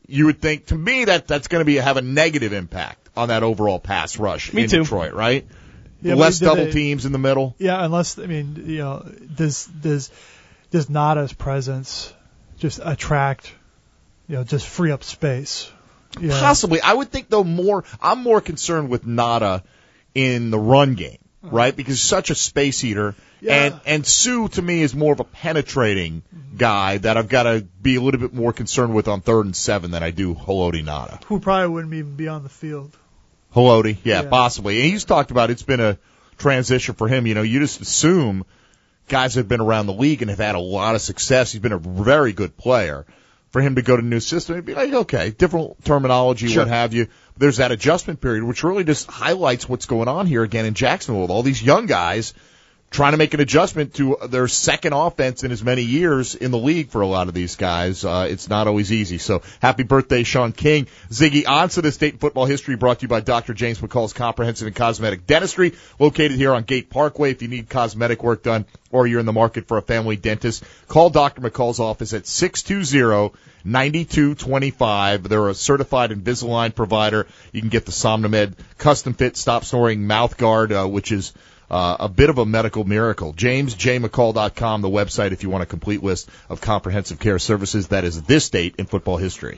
you would think, to me, that that's going to be have a negative impact on that overall pass rush Me in too. Detroit, right? Yeah, Less but double they- teams in the middle. Yeah, unless I mean, you know, does does does Nada's presence just attract, you know, just free up space? Yeah. Possibly. I would think, though, more, I'm more concerned with Nada in the run game, right? Because he's such a space eater. Yeah. And, and Sue, to me, is more of a penetrating guy that I've got to be a little bit more concerned with on third and seven than I do Haloti Nada. Who probably wouldn't even be on the field. Haloti, yeah, Yeah. possibly. And he's talked about it's been a transition for him. You know, you just assume guys have been around the league and have had a lot of success. He's been a very good player. For him to go to a new system, it'd be like, okay, different terminology, Sure. what have you. There's that adjustment period, which really just highlights what's going on here again in Jacksonville with all these young guys trying to make an adjustment to their second offense in as many years in the league for a lot of these guys. Uh, it's not always easy. So happy birthday, Sean King. Ziggy, on to the State and Football History, brought to you by Doctor James McCall's Comprehensive and Cosmetic Dentistry, located here on Gate Parkway. If you need cosmetic work done or you're in the market for a family dentist, call Doctor McCall's office at six two zero, nine two two five. They're a certified Invisalign provider. You can get the Somnomed custom fit stop snoring mouth guard, uh, which is Uh, a bit of a medical miracle. James J McCall dot com, the website, if you want a complete list of comprehensive care services. That is this date in football history.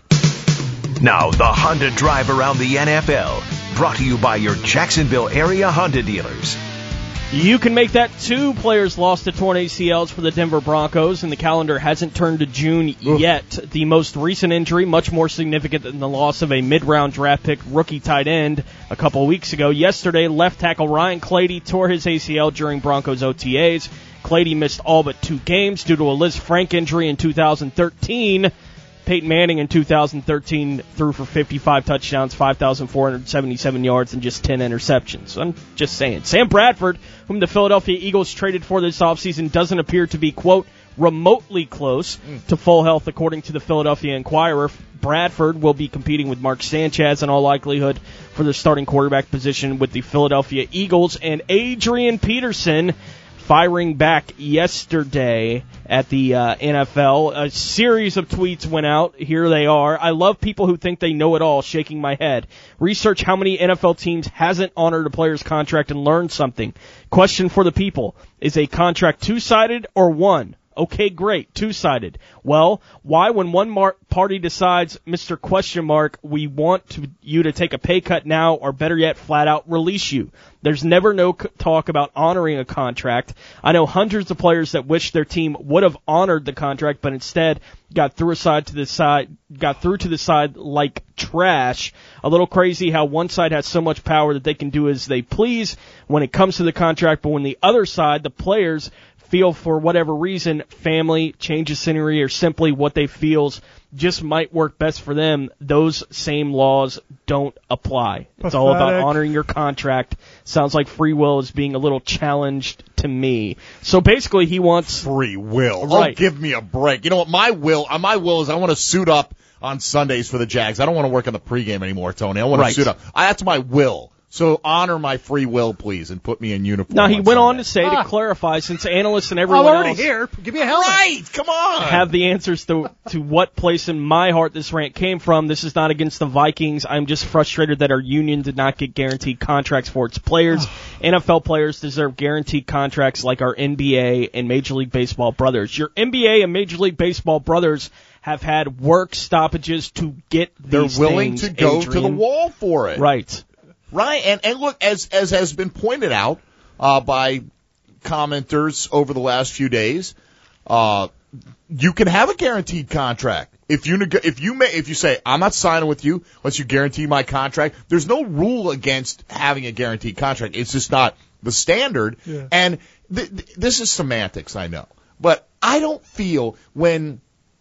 Now, the Honda Drive around the N F L, brought to you by your Jacksonville area Honda dealers. You can make that two players lost to torn A C Ls for the Denver Broncos, and the calendar hasn't turned to June yet. The most recent injury, much more significant than the loss of a mid-round draft pick rookie tight end a couple of weeks ago. Yesterday, left tackle Ryan Clady tore his A C L during Broncos O T As. Clady missed all but two games due to a Liz Frank injury in two thousand thirteen. Peyton Manning in two thousand thirteen threw for fifty-five touchdowns, five thousand four hundred seventy-seven yards, and just ten interceptions. I'm just saying. Sam Bradford, whom the Philadelphia Eagles traded for this offseason, doesn't appear to be, quote, remotely close to full health, according to the Philadelphia Inquirer. Bradford will be competing with Mark Sanchez in all likelihood for the starting quarterback position with the Philadelphia Eagles. And Adrian Peterson firing back yesterday at the uh, N F L. A series of tweets went out. Here they are. I love people who think they know it all, shaking my head. Research how many N F L teams hasn't honored a player's contract and learned something. Question for the people. Is a contract two-sided or one? Okay, great. Two-sided. Well, why when one mar- party decides, Mister Question Mark, we want to, you to take a pay cut now, or better yet, flat out release you? There's never no c- talk about honoring a contract. I know hundreds of players that wish their team would have honored the contract, but instead got through a side to the side, got through to the side like trash. A little crazy how one side has so much power that they can do as they please when it comes to the contract, but when the other side, the players, feel for whatever reason, family, change of scenery, or simply what they feels just might work best for them, those same laws don't apply. It's all about Pathetic. honoring your contract. Sounds like free will is being a little challenged to me. So basically he wants Free will. Right. Oh, give me a break. You know what? My will, uh, my will is I want to suit up on Sundays for the Jags. I don't want to work on the pregame anymore, Tony. I want Right. to suit up. I, that's my will. So honor my free will, please, and put me in uniform. Now, he on went on Sunday. to say, Ah. to clarify, since analysts and everyone I'm already else here. Give me a helmet. Right, come on. have the answers to to what place in my heart this rant came from, this is not against the Vikings. I'm just frustrated that our union did not get guaranteed contracts for its players. N F L players deserve guaranteed contracts like our N B A and Major League Baseball brothers. Your N B A and Major League Baseball brothers have had work stoppages to get They're these willing things, to go to the Adrian. wall for it. Right. Right, and, and look, as as has been pointed out uh, by commenters over the last few days, uh, you can have a guaranteed contract if you neg- if you may if you say I'm not signing with you unless you guarantee my contract. There's no rule against having a guaranteed contract. It's just not the standard. Yeah. And th- th- this is semantics, I know, but I don't feel when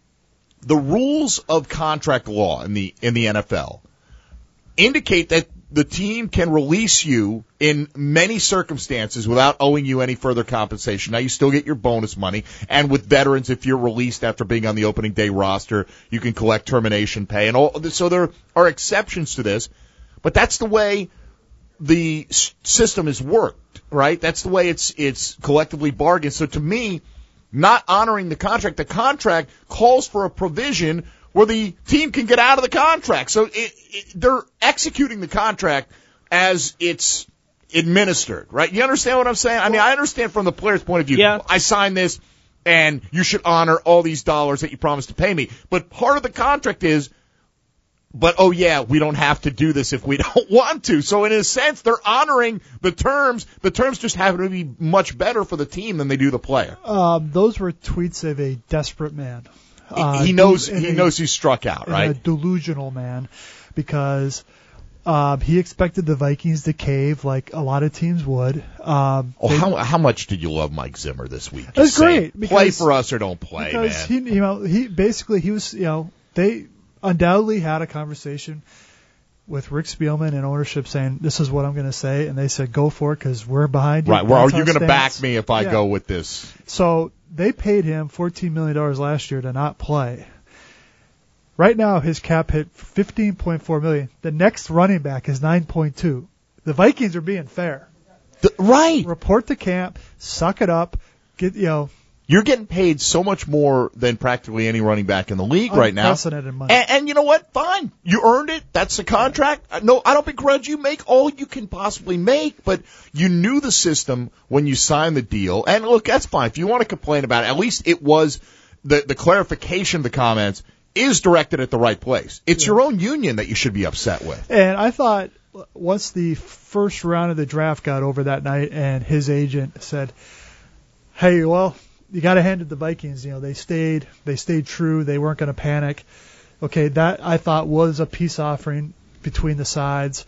the rules of contract law in the in the N F L indicate that the team can release you in many circumstances without owing you any further compensation. Now, you still get your bonus money, and with veterans, if you're released after being on the opening day roster, you can collect termination pay. And all. So there are exceptions to this, but that's the way the s- system is worked, right? That's the way it's it's collectively bargained. So to me, not honoring the contract, the contract calls for a provision where the team can get out of the contract. So it, it, they're executing the contract as it's administered, right? You understand what I'm saying? I mean, I understand from the player's point of view. Yeah. I signed this, and you should honor all these dollars that you promised to pay me. But part of the contract is, but, oh, yeah, we don't have to do this if we don't want to. So, in a sense, they're honoring the terms. The terms just happen to be much better for the team than they do the player. Um, those were tweets of a desperate man. Uh, he knows and he a, knows he's struck out, right? A delusional man, because um, he expected the Vikings to cave like a lot of teams would. Um, oh, they, how how much did you love Mike Zimmer this week? It was Just saying, great. Because, play for us or don't play, because man. He, you know, he basically he was, you know, they undoubtedly had a conversation with Rick Spielman and ownership saying, this is what I'm going to say. And they said, go for it because we're behind you. Right. Well, are you going to back me if I yeah. go with this? So they paid him fourteen million dollars last year to not play. Right now, his cap hit fifteen point four million dollars. The next running back is nine point two. The Vikings are being fair. The, right. Report to camp, suck it up, get, you know. You're getting paid so much more than practically any running back in the league right now. Unprecedented money. And, and you know what? Fine. You earned it. That's the contract. No, I don't begrudge you. Make all you can possibly make, but you knew the system when you signed the deal. And look, that's fine. If you want to complain about it, at least it was the, the clarification of the comments is directed at the right place. It's yeah. your own union that you should be upset with. And I thought once the first round of the draft got over that night and his agent said, hey, well, you got to hand it to the Vikings. You know, they stayed, they stayed true. They weren't going to panic. Okay, that I thought was a peace offering between the sides.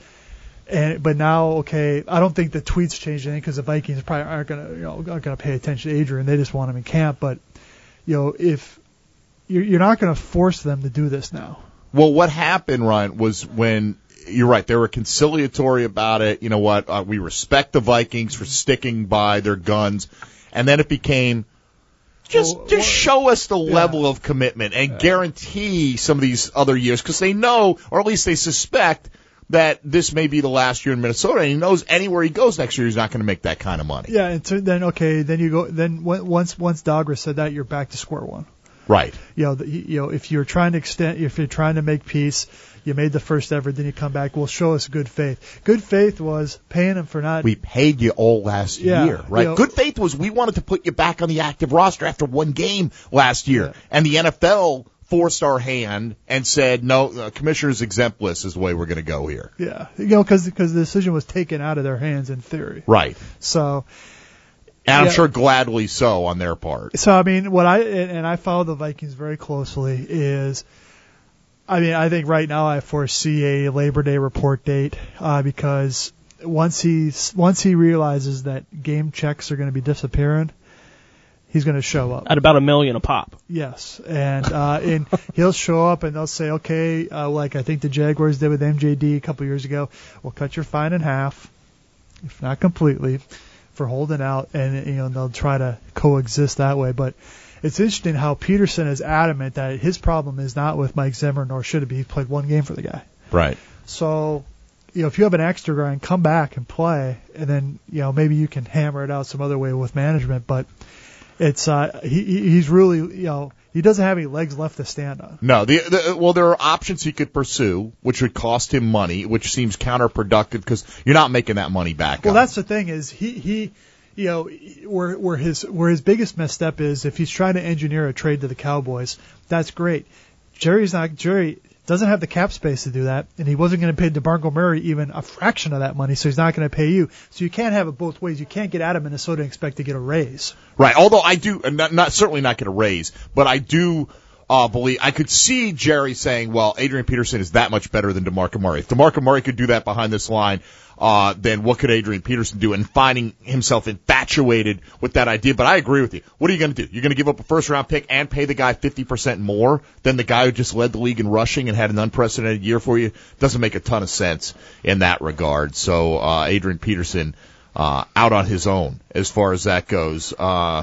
And but now, okay, I don't think the tweets changed anything because the Vikings probably aren't going to, you know, aren't going to pay attention to Adrian. They just want him in camp. But you know, if you're, you're not going to force them to do this now. Well, what happened, Ryan, was when. You're right. They were conciliatory about it. You know what? Uh, we respect the Vikings for sticking by their guns, and then it became. Just, just show us the yeah. level of commitment and yeah. guarantee some of these other years because they know, or at least they suspect, that this may be the last year in Minnesota. And he knows anywhere he goes next year, he's not going to make that kind of money. Yeah, and so then okay, then you go. Then once once Dogger said that, you're back to square one. Right. You know, the, you know, if you're trying to extend, if you're trying to make peace, you made the first ever, then you come back. Well, show us good faith. Good faith was paying him for not. We paid you all last yeah, year, right? You know, good faith was we wanted to put you back on the active roster after one game last year, yeah. and the N F L forced our hand and said, no, uh, commissioner's exempt list is the way we're going to go here. Yeah, you know, because because the decision was taken out of their hands in theory. Right. So. And yeah. I'm sure gladly so on their part. So, I mean, what I, and I follow the Vikings very closely is, I mean, I think right now I foresee a Labor Day report date, uh, because once he, once he realizes that game checks are going to be disappearing, he's going to show up. At about a million a pop. Yes. And, uh, and he'll show up and they'll say, okay, uh, like I think the Jaguars did with M J D a couple years ago, we'll cut your fine in half, if not completely, for holding out, and you know they'll try to coexist that way. But it's interesting how Peterson is adamant that his problem is not with Mike Zimmer, nor should it be. He played one game for the guy. Right. So, you know, if you have an extra grind, come back and play, and then you know maybe you can hammer it out some other way with management. But it's uh, he he's really you know he doesn't have any legs left to stand on. No, the, the well there are options he could pursue, which would cost him money, which seems counterproductive because you're not making that money back. Well, on. that's the thing is he he. You know, where where his where his biggest misstep is if he's trying to engineer a trade to the Cowboys, that's great. Jerry's not Jerry doesn't have the cap space to do that, and he wasn't going to pay DeMarco Murray even a fraction of that money, so he's not going to pay you. So you can't have it both ways. You can't get out of Minnesota and expect to get a raise. Right. Although I do, not, not certainly not get a raise, but I do. Uh, believe I could see Jerry saying, "Well, Adrian Peterson is that much better than DeMarco Murray. If DeMarco Murray could do that behind this line, uh, then what could Adrian Peterson do?" And finding himself infatuated with that idea. But I agree with you. What are you going to do? You're going to give up a first round pick and pay the guy fifty percent more than the guy who just led the league in rushing and had an unprecedented year for you? Doesn't make a ton of sense in that regard. So uh, Adrian Peterson uh, out on his own as far as that goes. Uh,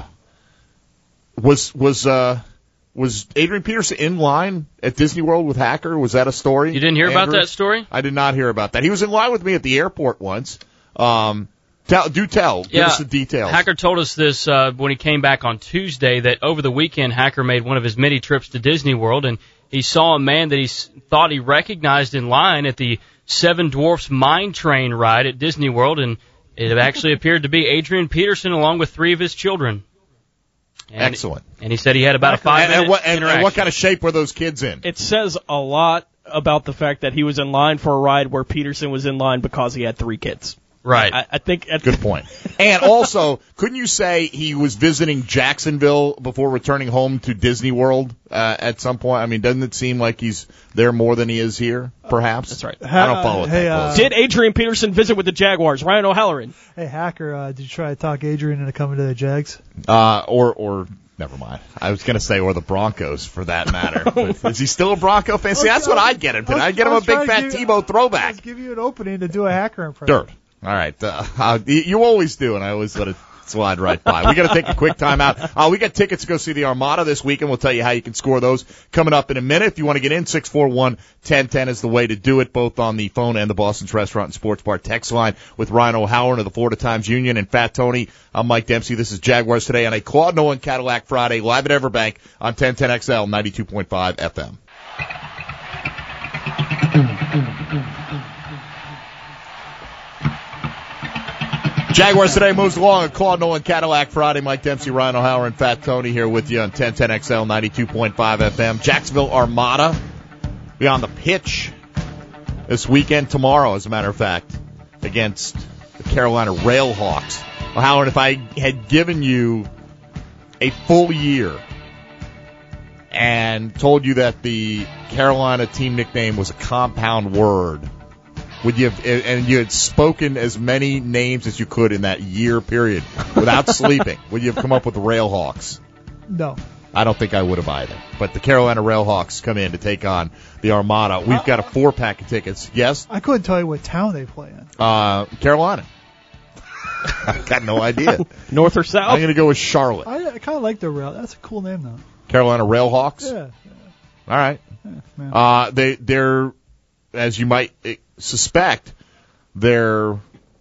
was was. Uh, Was Adrian Peterson in line at Disney World with Hacker? Was that a story? You didn't hear Andrew? about that story? I did not hear about that. He was in line with me at the airport once. Um, tell, do tell. Give yeah, us the details. Hacker told us this uh, when he came back on Tuesday, that over the weekend Hacker made one of his many trips to Disney World, and he saw a man that he s- thought he recognized in line at the Seven Dwarfs Mine Train ride at Disney World, and it actually appeared to be Adrian Peterson along with three of his children. And Excellent. And he said he had about a five and, minute and, what, and, interaction. and what kind of shape were those kids in? It says a lot about the fact that he was in line for a ride where Peterson was in line because he had three kids. Right. I, I think. At Good point. And also, couldn't you say he was visiting Jacksonville before returning home to Disney World uh, at some point? I mean, doesn't it seem like he's there more than he is here, perhaps? That's right. I don't follow it Hey, that uh, close. Did Adrian Peterson visit with the Jaguars? Ryan O'Halloran. Hey, Hacker, uh, did you try to talk Adrian into coming to the Jags? Uh, or, or, never mind. I was going to say, or the Broncos, for that matter. But is he still a Bronco fan? See, that's what I'd get him to. I'd get him a big fat Tebow throwback. Let's give you an opening to do a Hacker impression. Dirt. All right. Uh, uh, you always do, and I always let it slide right by. We got to take a quick timeout. Uh, we got tickets to go see the Armada this weekend. We'll tell you how you can score those coming up in a minute. If you want to get in, six four one, one zero one zero is the way to do it, both on the phone and the Boston's Restaurant and Sports Bar text line with Ryan O'Halloran of the Florida Times Union and Fat Tony. I'm Mike Dempsey. This is Jaguars Today on a Claude Nolan Cadillac Friday live at Everbank on ten ten X L ninety-two point five F M. Jaguars Today moves along a Claude Nolan Cadillac Friday. Mike Dempsey, Ryan O'Halloran, Fat Tony here with you on ten ten X L ninety-two point five F M. Jacksonville Armada be on the pitch this weekend, tomorrow, as a matter of fact, against the Carolina Railhawks. O'Halloran, if I had given you a full year and told you that the Carolina team nickname was a compound word, would you have, and you had spoken as many names as you could in that year period without sleeping, would you have come up with the Railhawks? No. I don't think I would have either. But the Carolina Railhawks come in to take on the Armada. We've got a four-pack of tickets. Yes? I couldn't tell you what town they play in. Uh, Carolina. I've got no idea. North or south? I'm going to go with Charlotte. I, I kind of like the rail. That's a cool name, though. Carolina Railhawks? Yeah. All right. Yeah, uh, they, they're, as you might suspect, their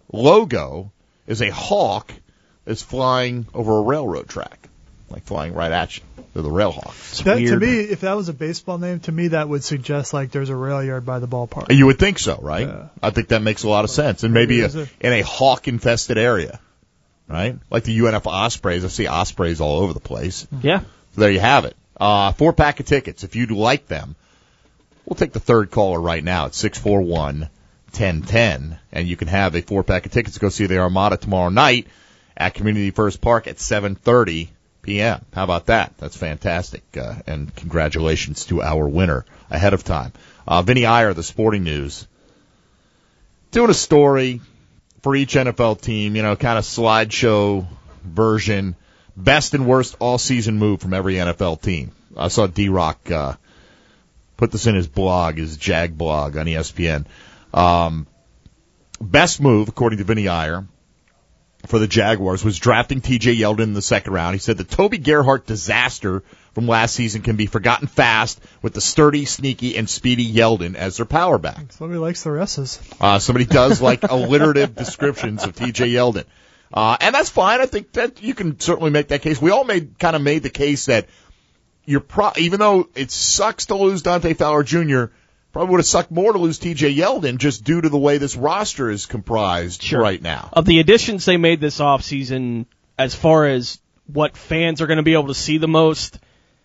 logo is a hawk that's flying over a railroad track, like flying right at you. They're the Railhawks. That, to me, if that was a baseball name, to me that would suggest like there's a rail yard by the ballpark. You would think so, right? Yeah. I think that makes a lot of sense. And maybe a, Is it? in a hawk-infested area, right? Like the U N F Ospreys. I see Ospreys all over the place. Yeah. So there you have it. Uh, four pack of tickets. If you'd like them, we'll take the third caller right now at six four one, one zero one zero, and you can have a four pack of tickets to go see the Armada tomorrow night at Community First Park at seven thirty p.m. How about that? That's fantastic. Uh, and congratulations to our winner ahead of time. Uh, Vinny Iyer, the Sporting News, doing a story for each N F L team, you know, kind of slideshow version. Best and worst all-season move from every N F L team. I saw D-Rock uh, put this in his blog, his Jag blog on E S P N. Um, best move, according to Vinny Iyer, for the Jaguars was drafting T J Yeldon in the second round. He said the Toby Gerhart disaster from last season can be forgotten fast with the sturdy, sneaky, and speedy Yeldon as their power back. Somebody likes the S's. Uh, somebody does like alliterative descriptions of T J Yeldon. Uh, and that's fine. I think that you can certainly make that case. We all made kind of made the case that you're pro- even though it sucks to lose Dante Fowler Junior, probably would have sucked more to lose T J Yeldon just due to the way this roster is comprised Sure. right now. Of the additions they made this offseason, as far as what fans are going to be able to see the most,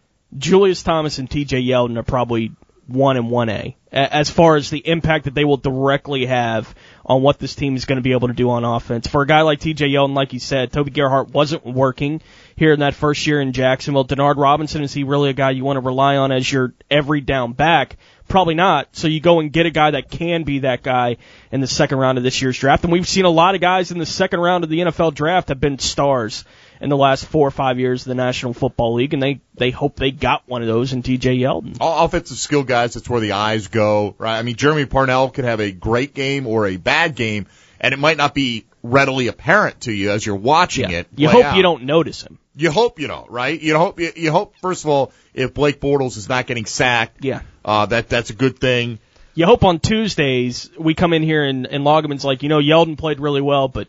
Julius Thomas and T J Yeldon are probably one and one A. As far as the impact that they will directly have on what this team is going to be able to do on offense. For a guy like T J Yeldon, like you said, Toby Gerhart wasn't working here in that first year in Jacksonville. Denard Robinson, is he really a guy you want to rely on as your every down back? Probably not. So you go and get a guy that can be that guy in the second round of this year's draft. And we've seen a lot of guys in the second round of the N F L draft have been stars in the last four or five years of the National Football League, and they, they hope they got one of those in T J Yeldon. All offensive skill guys, that's where the eyes go, right? I mean, Jeremy Parnell could have a great game or a bad game, and it might not be readily apparent to you as you're watching Yeah. it. You play hope out. you don't notice him. You hope you don't, right? You hope you, you hope first of all, if Blake Bortles is not getting sacked, Yeah. uh, that that's a good thing. You hope on Tuesdays we come in here and, and Loggeman's like, you know, Yeldon played really well, but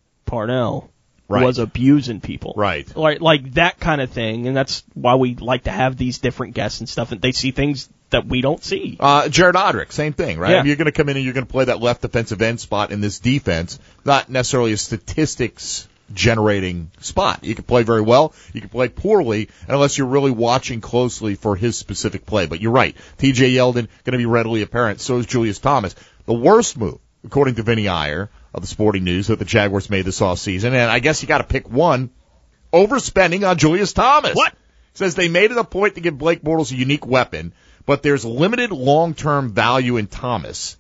Parnell Right. was abusing people. Right. Like, like that kind of thing, and that's why we like to have these different guests and stuff, and they see things that we don't see. Uh, Jared Odrick, same thing, right? Yeah. I mean, you're going to come in and you're going to play that left defensive end spot in this defense, not necessarily a statistics generating spot. You can play very well, you can play poorly, unless you're really watching closely for his specific play. But you're right, T J Yeldon going to be readily apparent. So is Julius Thomas. The worst move, according to Vinny Iyer of the Sporting News, that the Jaguars made this offseason, and I guess you got to pick one, overspending on Julius Thomas. What? Says they made it a point to give Blake Bortles a unique weapon, but there's limited long-term value in Thomas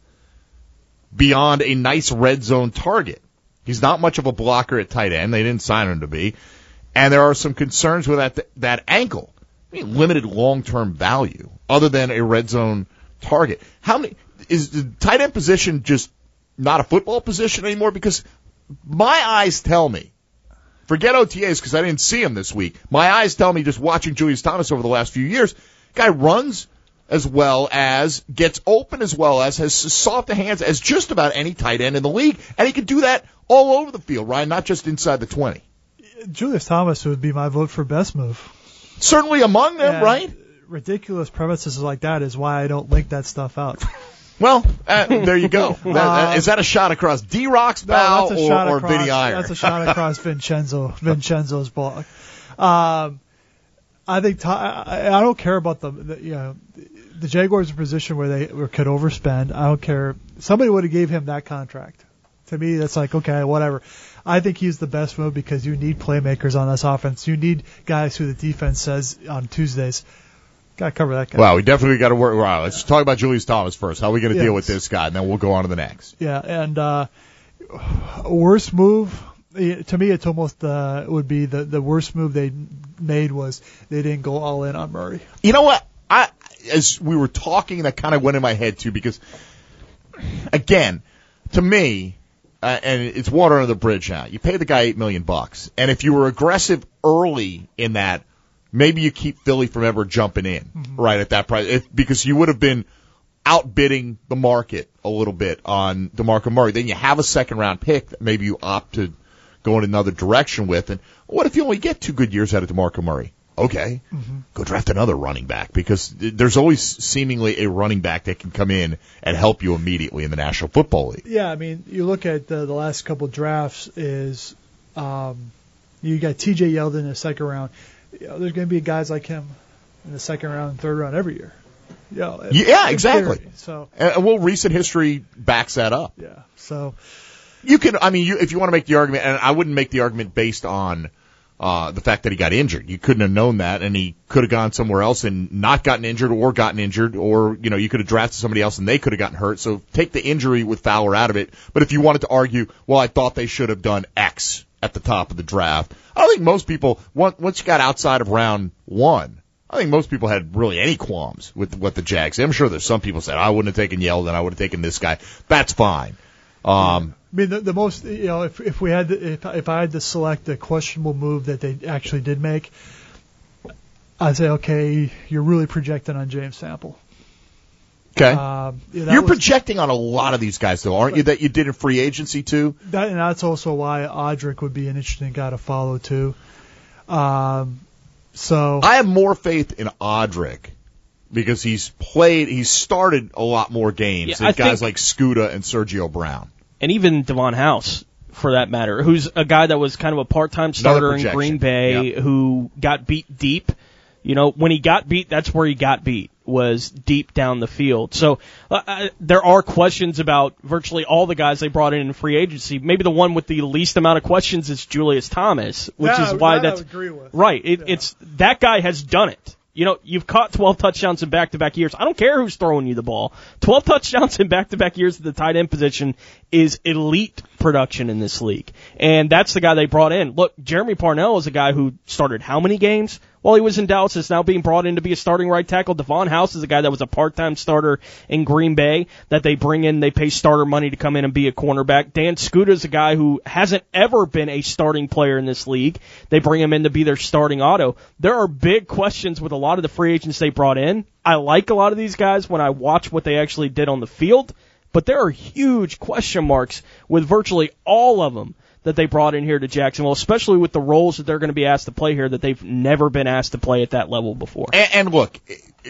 beyond a nice red zone target. He's not much of a blocker at tight end. They didn't sign him to be. And there are some concerns with that that ankle. I mean, limited long-term value other than a red zone target. How many is the tight end position just not a football position anymore? Because my eyes tell me, forget O T As because I didn't see him this week. My eyes tell me, just watching Julius Thomas over the last few years, guy runs as well as, gets open as well as, has soft hands as just about any tight end in the league, and he can do that all over the field, Ryan, not just inside the twenty. Julius Thomas would be my vote for best move. Certainly among them, and right? Ridiculous premises like that is why I don't link that stuff out. Well, uh, there you go. That, uh, is that a shot across D-Rock's bow no, that's a or, shot or across, Vinny Iyer? That's a shot across Vincenzo, Vincenzo's blog. Um, I think I, I don't care about the, the you know the Jaguars are in a position where they could overspend. I don't care. Somebody would have gave him that contract. To me, that's like, okay, whatever. I think he's the best move because you need playmakers on this offense. You need guys who the defense says on Tuesdays, got to cover that guy. Well, we definitely got to work. Well, let's talk about Julius Thomas first. How are we going to yes. deal with this guy? And then we'll go on to the next. Yeah, and uh, worst move, to me, it's almost uh, would be the, the worst move they made was they didn't go all in on Murray. You know what? I As we were talking, that kind of went in my head, too, because, again, to me, Uh, and it's water under the bridge now. You pay the guy eight million bucks, and if you were aggressive early in that, maybe you keep Philly from ever jumping in mm-hmm. right at that price, if, because you would have been outbidding the market a little bit on DeMarco Murray. Then you have a second round pick that maybe you opt to go in another direction with. And what if you only get two good years out of DeMarco Murray? Okay, mm-hmm. go draft another running back, because there's always seemingly a running back that can come in and help you immediately in the National Football League. Yeah, I mean, you look at the, the last couple of drafts is um, you got T J Yeldon in the second round. You know, there's going to be guys like him in the second round and third round every year. You know, yeah, exactly. Theory, so, and well, recent history backs that up. Yeah, so you can. I mean, you, if you want to make the argument, and I wouldn't make the argument based on Uh, the fact that he got injured. You couldn't have known that, and he could have gone somewhere else and not gotten injured or gotten injured, or, you know, you could have drafted somebody else and they could have gotten hurt. So take the injury with Fowler out of it. But if you wanted to argue, well, I thought they should have done X at the top of the draft, I don't think most people, once you got outside of round one, I think most people had really any qualms with what the Jags did. I'm sure there's some people said, I wouldn't have taken Yeldon, I would have taken this guy. That's fine. Um, I mean, the, the most, you know, if if we had, to, if if I had to select a questionable move that they actually did make, I'd say, okay, you're really projecting on James Sample. Okay. Um, yeah, you're was, projecting on a lot of these guys, though, aren't you? That you did in free agency too. That and that's also why Odrick would be an interesting guy to follow too. Um, so I have more faith in Odrick because he's played, he's started a lot more games yeah, than I guys think, like Scuda and Sergio Brown. And even Devon House, for that matter, who's a guy that was kind of a part-time starter in Green Bay, yep. who got beat deep. You know, when he got beat, that's where he got beat, was deep down the field. So uh, there are questions about virtually all the guys they brought in in free agency. Maybe the one with the least amount of questions is Julius Thomas, which yeah, is why that that's I would agree with. right. It, yeah. It's that guy has done it. You know, you've caught twelve touchdowns in back-to-back years. I don't care who's throwing you the ball. twelve touchdowns in back-to-back years at the tight end position is elite production in this league. And that's the guy they brought in. Look, Jeremy Parnell is a guy who started how many games while he was in Dallas, is now being brought in to be a starting right tackle. Devon House is a guy that was a part-time starter in Green Bay that they bring in. They pay starter money to come in and be a cornerback. Dan Scuda is a guy who hasn't ever been a starting player in this league. They bring him in to be their starting auto. There are big questions with a lot of the free agents they brought in. I like a lot of these guys when I watch what they actually did on the field, but there are huge question marks with virtually all of them that they brought in here to Jacksonville, especially with the roles that they're going to be asked to play here that they've never been asked to play at that level before. And, and look,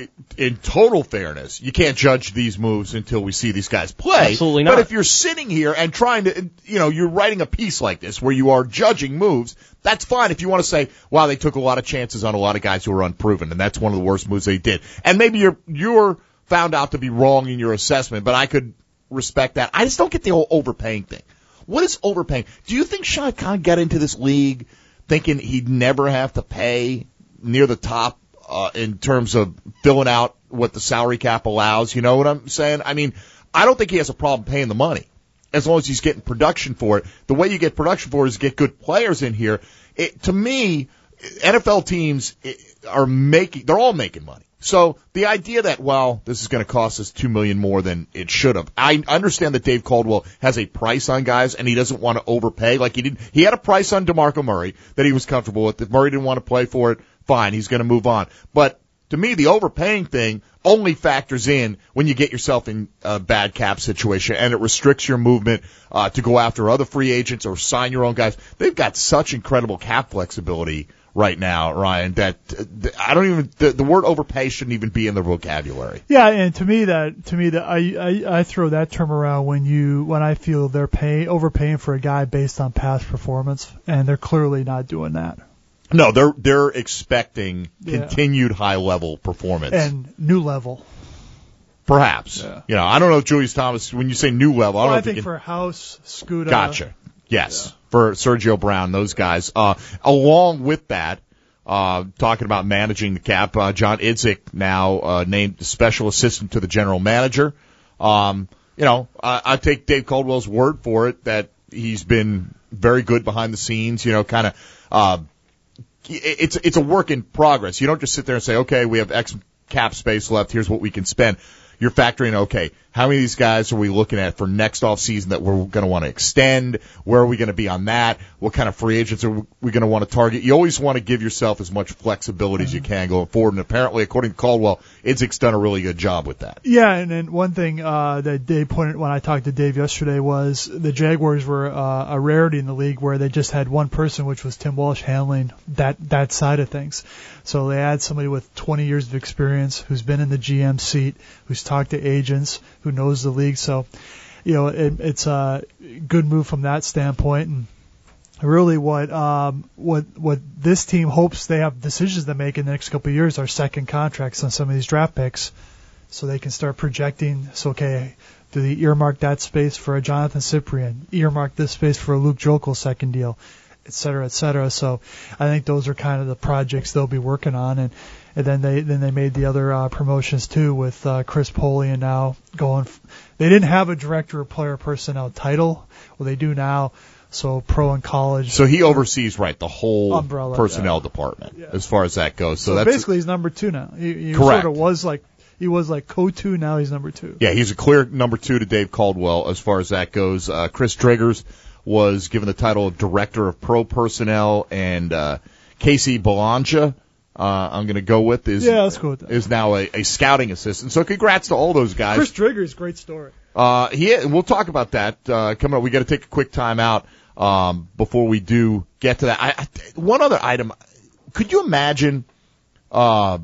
in total fairness, you can't judge these moves until we see these guys play. Absolutely not. But if you're sitting here and trying to, you know, you're writing a piece like this where you are judging moves, that's fine if you want to say, wow, they took a lot of chances on a lot of guys who were unproven, and that's one of the worst moves they did. And maybe you're you're found out to be wrong in your assessment, but I could respect that. I just don't get the whole overpaying thing. What is overpaying? Do you think Shad Khan got into this league thinking he'd never have to pay near the top uh, in terms of filling out what the salary cap allows? You know what I'm saying? I mean, I don't think he has a problem paying the money as long as he's getting production for it. The way you get production for it is get good players in here. It, to me, N F L teams are making, they're all making money. So the idea that, well, this is going to cost us two million dollars more than it should have. I understand that Dave Caldwell has a price on guys and he doesn't want to overpay. Like he did, he had a price on DeMarco Murray that he was comfortable with. If Murray didn't want to play for it, fine, he's going to move on. But to me, the overpaying thing only factors in when you get yourself in a bad cap situation and it restricts your movement uh, to go after other free agents or sign your own guys. They've got such incredible cap flexibility right now, Ryan, that uh, I don't even, the, the word overpay shouldn't even be in the vocabulary. Yeah, and to me that, to me that I, I, I throw that term around when you, when I feel they're paying, overpaying for a guy based on past performance, and they're clearly not doing that. No, they're, they're expecting Yeah. continued high level performance. And new level. Perhaps. Yeah. You know, I don't know if Julius Thomas, when you say new level, I don't Well, know I if you think can, for House, Scuda. Gotcha. Yes. For Sergio Brown, those guys. Uh, along with that, uh, talking about managing the cap, uh, John Idzik now, uh, named special assistant to the general manager. Um, you know, I, I take Dave Caldwell's word for it that he's been very good behind the scenes, you know, kind of, uh, it's, it's a work in progress. You don't just sit there and say, okay, we have X cap space left. Here's what we can spend. You're factoring, okay, how many of these guys are we looking at for next off season that we're going to want to extend? Where are we going to be on that? What kind of free agents are we going to want to target? You always want to give yourself as much flexibility as you can going forward. And apparently, according to Caldwell, Idzik's done a really good job with that. Yeah, and then one thing uh, that Dave pointed when I talked to Dave yesterday was the Jaguars were uh, a rarity in the league where they just had one person, which was Tim Walsh, handling that that side of things. So they had somebody with twenty years of experience who's been in the G M seat, who's talked to agents, who knows the league. So, you know, it, it's a good move from that standpoint. And really, what um, what what this team hopes they have decisions to make in the next couple of years are second contracts on some of these draft picks, so they can start projecting. So, okay, do they earmark that space for a Jonathan Cyprien? Earmark this space for a Luke Jokel second deal, et cetera, et cetera. So, I think those are kind of the projects they'll be working on. And And then they then they made the other uh, promotions too with uh, Chris Polian now going. F- they didn't have a director of player personnel title. Well, they do now. So pro and college. So he oversees, right, the whole Umbrella, personnel yeah. department Yeah. as far as that goes. So, So that's basically, he's number two now. He, he Correct. sort of was like he was like co-two. Now he's number two. yeah, he's a clear number two to Dave Caldwell as far as that goes. Uh, Chris Driggers was given the title of director of pro personnel, and uh, Casey Belongia, Uh, I'm going to go with is Yeah, let's go with that. is now a, a scouting assistant. So congrats to all those guys. Chris Driggers, great story. Uh, he, we'll talk about that uh, coming up. We got to take a quick time out um, before we do get to that. I, I, one other item, could you imagine uh,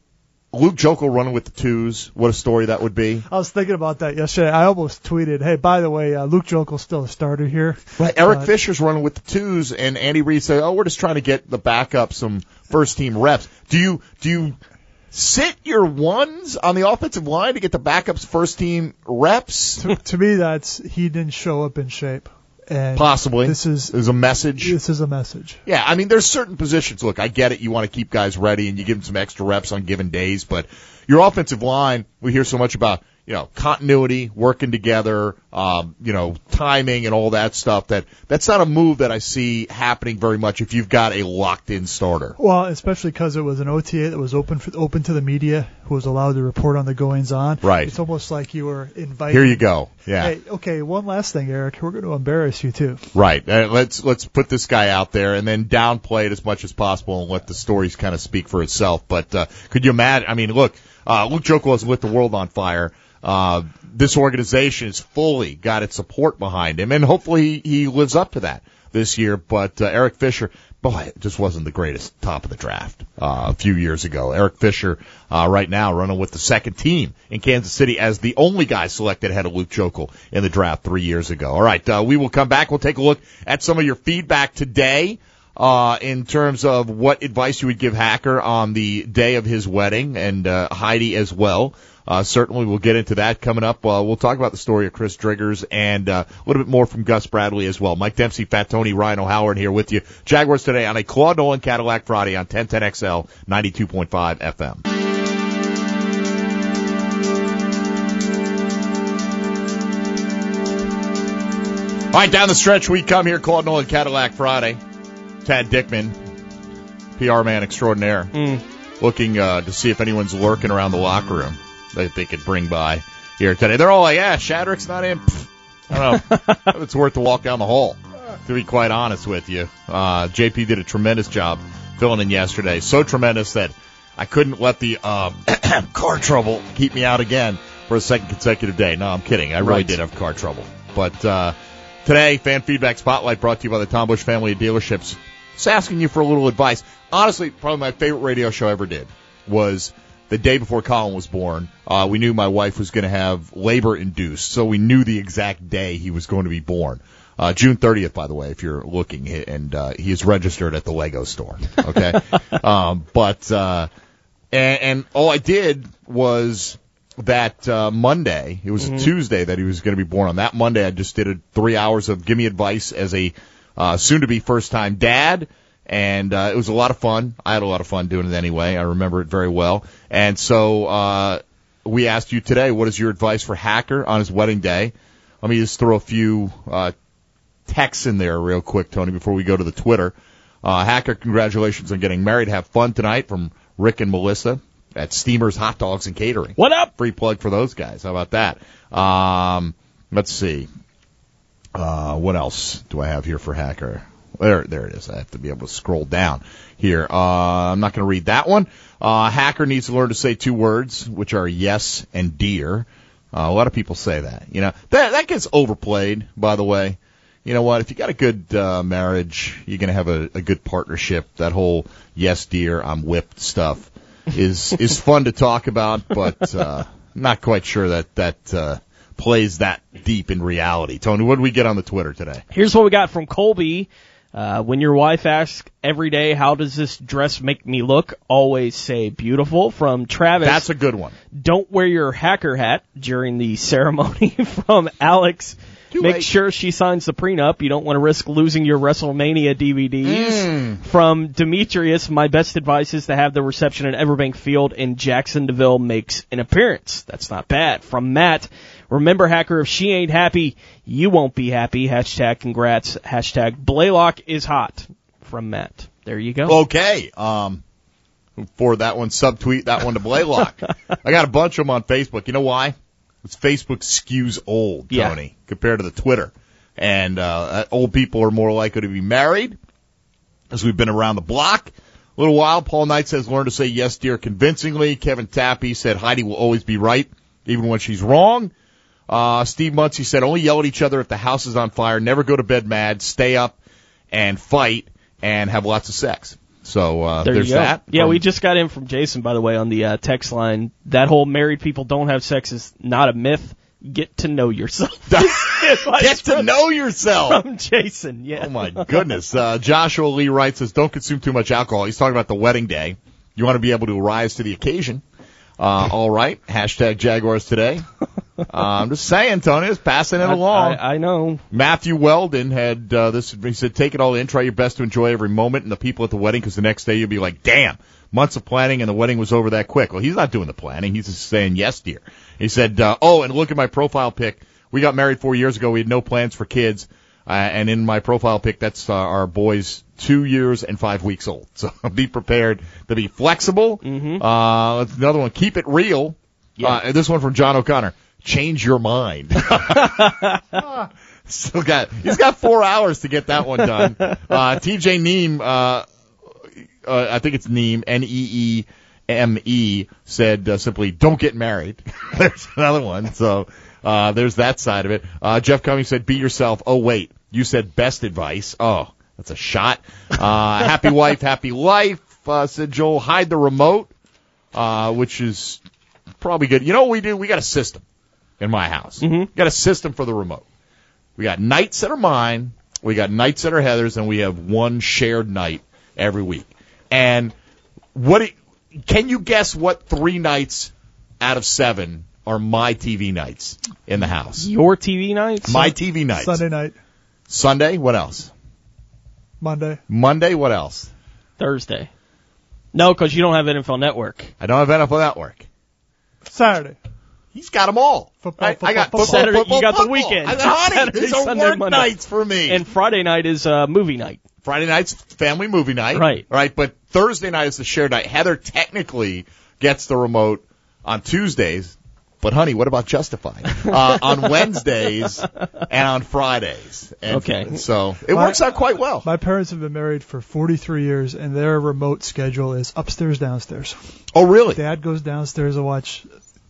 Luke Jokel running with the twos? What a story that would be. I was thinking about that yesterday. I almost tweeted, "Hey, by the way, uh, Luke Jokel's still a starter here." Right, Eric Uh, Fisher's running with the twos, and Andy Reid said, "Oh, we're just trying to get the backup some first team reps." Do you do you sit your ones on the offensive line to get the backups first team reps? to, to me, that's he didn't show up in shape. And Possibly. This is There's a message. this is a message. Yeah, I mean, there's certain positions. Look, I get it. You want to keep guys ready and you give them some extra reps on given days, but your offensive line, we hear so much about, you know, continuity, working together, um, you know, timing and all that stuff. That that's not a move that I see happening very much if you've got a locked-in starter. Well, especially because it was an O T A that was open for, open to the media, who was allowed to report on the goings on. Right. It's almost like you were invited. Here you go. Yeah. Hey, okay. One last thing, Eric. We're going to embarrass you too. Right. Uh, let's let's put this guy out there and then downplay it as much as possible and let the stories kind of speak for itself. But uh, could you imagine? I mean, look, uh, Luke Jokel has lit the world on fire. Uh, this organization has fully got its support behind him, and hopefully he, he lives up to that. this year. But uh, Eric Fisher, boy, it just wasn't the greatest top of the draft uh, a few years ago. Eric Fisher uh, right now running with the second team in Kansas City as the only guy selected ahead of Luke Jokel in the draft three years ago. All right, uh, we will come back. We'll take a look at some of your feedback today uh, in terms of what advice you would give Hacker on the day of his wedding, and uh, Heidi as well. Uh, certainly we'll get into that coming up. Uh, we'll talk about the story of Chris Driggers and uh, a little bit more from Gus Bradley as well. Mike Dempsey, Fat Tony, Ryan O'Howard here with you. Jaguars today on a Claude Nolan Cadillac Friday on ten ten X L ninety-two point five F M. All right, down the stretch we come here, Claude Nolan Cadillac Friday. Tad Dickman, P R man extraordinaire, Mm. looking uh, to see if anyone's lurking around the locker room that they could bring by here today. They're all like, yeah, Shadrick's not in. Pfft. I don't know if it's worth to walk down the hall, to be quite honest with you. Uh, J P did a tremendous job filling in yesterday. So tremendous that I couldn't let the uh, car trouble keep me out again for a second consecutive day. No, I'm kidding. I really Right. did have car trouble. But uh, today, Fan Feedback Spotlight brought to you by the Tom Bush family of dealerships. Just asking you for a little advice. Honestly, probably my favorite radio show I ever did was the day before Colin was born. Uh, we knew my wife was going to have labor-induced, so we knew the exact day he was going to be born. Uh, June thirtieth, by the way, if you're looking, and uh, he is registered at the Lego store. Okay, um, but uh, and, and all I did was that uh, Monday. It was Mhm. a Tuesday that he was going to be born on. That Monday, I just did a three hours of give me advice as a uh, soon-to-be first-time dad. And uh, it was a lot of fun. I had a lot of fun doing it anyway. I remember it very well. And so uh, we asked you today, what is your advice for Hacker on his wedding day? Let me just throw a few uh, texts in there real quick, Tony, before we go to the Twitter. Uh, Hacker, congratulations on getting married. Have fun tonight from Rick and Melissa at Steamer's Hot Dogs and Catering. What up? Free plug for those guys. How about that? Um, let's see. Uh, what else do I have here for Hacker? There, there it is. I have to be able to scroll down here. Uh, I'm not going to read that one. Uh, Hacker needs to learn to say two words, which are yes and dear. Uh, a lot of people say that. You know, that, that gets overplayed, by the way. You know what? If you got a good, uh, marriage, you're going to have a, a good partnership. That whole yes, dear, I'm whipped stuff is, is fun to talk about, but, uh, not quite sure that, that, uh, plays that deep in reality. Tony, what did we get on the Twitter today? Here's what we got from Colby. Uh, when your wife asks every day, how does this dress make me look? Always say beautiful. From Travis. That's a good one. Don't wear your hacker hat during the ceremony. From Alex. Too Make late. sure she signs the prenup. You don't want to risk losing your WrestleMania D V Ds. Mm. From Demetrius, my best advice is to have the reception at Everbank Field in Jacksonville makes an appearance. That's not bad. From Matt, remember, Hacker, if she ain't happy, you won't be happy. Hashtag congrats. Hashtag Blaylock is hot. From Matt. There you go. Okay. Um, for that one, subtweet that one to Blaylock. I got a bunch of them on Facebook. You know why? It's Facebook skews old, Tony, Yeah. compared to the Twitter. And uh, old people are more likely to be married, as we've been around the block a little while. Paul Knight says, learn to say yes, dear, convincingly. Kevin Tappy said, Heidi will always be right, even when she's wrong. Uh, Steve Muncie said, only yell at each other if the house is on fire. Never go to bed mad. Stay up and fight and have lots of sex. So uh, There there's you go. that. Yeah, From- we just got in from Jason, by the way, on the uh, text line. That whole married people don't have sex is not a myth. Get to know yourself. Get to know yourself. From Jason, yeah. Oh, my goodness. Uh, Joshua Lee Wright says, don't consume too much alcohol. He's talking about the wedding day. You want to be able to rise to the occasion. Uh, all right. Hashtag Jaguars today. Uh, I'm just saying, Tony, just passing it I, along. I, I know. Matthew Weldon had uh, this. He said, take it all in. Try your best to enjoy every moment and the people at the wedding, because the next day you'll be like, damn, months of planning and the wedding was over that quick. Well, he's not doing the planning. He's just saying yes, dear. He said, uh, oh, and look at my profile pic. We got married four years ago. We had no plans for kids. Uh, and in my profile pic, that's uh, our boys two years and five weeks old. So be prepared to be flexible. Mm-hmm. Uh, that's another one. Keep it real. Yeah. Uh, this one from John O'Connor. Change your mind. Still got, he's got four hours to get that one done. Uh, T J Neem, uh, uh, I think it's Neem, N E E M E, said uh, simply, don't get married. There's another one. So, uh, there's that side of it. Uh, Jeff Cummings said, be yourself. Oh, wait, You said best advice. Oh, that's a shot. Uh, happy wife, happy life, uh, said Joel. Hide the remote, uh, which is probably good. You know what we do? We got a system in my house. Mm-hmm. Got a system for the remote. We got nights that are mine, we got nights that are Heather's, and we have one shared night every week. And what do you, can you guess what three nights out of seven are my T V nights in the house? Your T V nights? My T V nights. Sunday night, Sunday, what else? Monday, Monday, what else? Thursday. No, because you don't have N F L Network. I don't have N F L Network. Saturday. He's got them all. Football, I, football, I got football. football, Saturday, football, you got the football. weekend. I got, honey, Saturday, these are Sunday, work Monday. nights for me. And Friday night is uh, movie night. Friday night's family movie night. Right. Right, but Thursday night is the shared night. Heather technically gets the remote on Tuesdays, but honey, what about Justified? uh, on Wednesdays and on Fridays. And Okay. So it My- works out quite well. My parents have been married for forty-three years, and their remote schedule is upstairs, downstairs. Oh, really? Dad goes downstairs to watch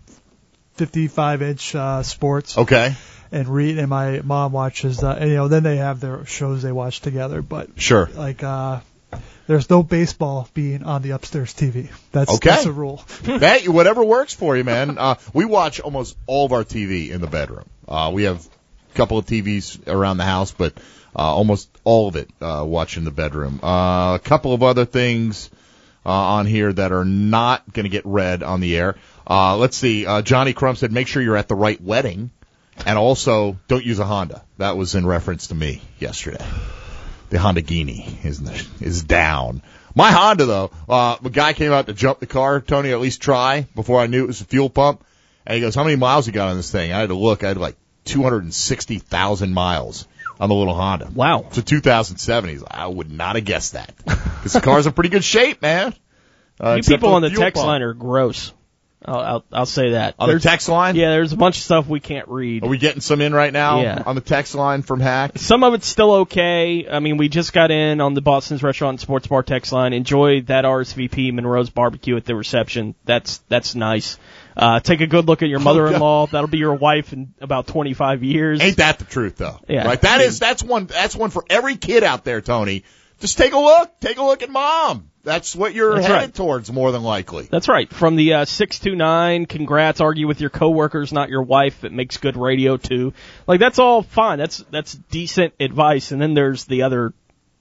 fifty-five inch uh, sports Okay. and read, and my mom watches. Uh, and, you know, then they have their shows they watch together. But Sure. like, uh, there's no baseball being on the upstairs T V. That's Okay. that's a rule. That whatever works for you, man. Uh, we watch almost all of our T V in the bedroom. Uh, we have a couple of T Vs around the house, but uh, almost all of it uh, watch in the bedroom. Uh, a couple of other things uh, on here that are not going to get read on the air. Uh, let's see. Uh, Johnny Crumb said, make sure you're at the right wedding, and also don't use a Honda. That was in reference to me yesterday. The Honda Genie is is down. My Honda, though, uh, the guy came out to jump the car, Tony, at least try, before I knew it was a fuel pump. And he goes, how many miles you got on this thing? I had to look. I had like two hundred sixty thousand miles on the little Honda. Wow. It's a two thousand seven. He's like, I would not have guessed that. Because the car's in pretty good shape, man. Uh, You except people for on the fuel text pump. line are gross. I'll, I'll, I'll say that. On the There's- text line? Yeah, there's a bunch of stuff we can't read. Are we getting some in right now Yeah. on the text line from Hack? Some of it's still okay. I mean, we just got in on the Boston's Restaurant and Sports Bar text line. Enjoy that R S V P Monroe's barbecue at the reception. That's that's nice. Uh, take a good look at your mother-in-law. That'll be your wife in about twenty-five years. Ain't that the truth, though? Yeah. Right. That is that's one that's one for every kid out there, Tony. Just take a look. Take a look at mom. That's what you're That's headed right. towards, more than likely. That's right. From the uh, six two nine, congrats, argue with your coworkers, not your wife. It makes good radio, too. Like, that's all fine. That's that's decent advice. And then there's the other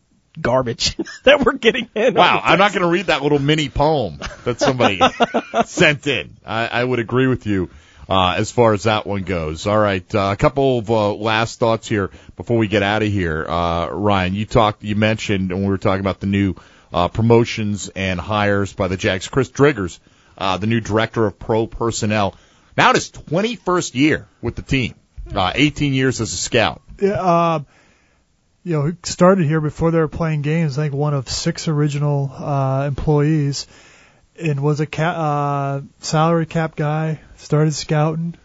garbage that we're getting in. Wow, I'm not going to read that little mini poem that somebody sent in. I, I would agree with you uh, as far as that one goes. All right, uh, a couple of uh, last thoughts here before we get out of here. Uh, Ryan, you talked, you mentioned when we were talking about the new uh, promotions and hires by the Jags. Chris Driggers, uh, the new director of pro personnel, now in his twenty-first year with the team, uh, eighteen years as a scout. Yeah, um, you know, he started here before they were playing games. I think one of six original uh, employees, and was a ca- uh, salary cap guy. Started scouting,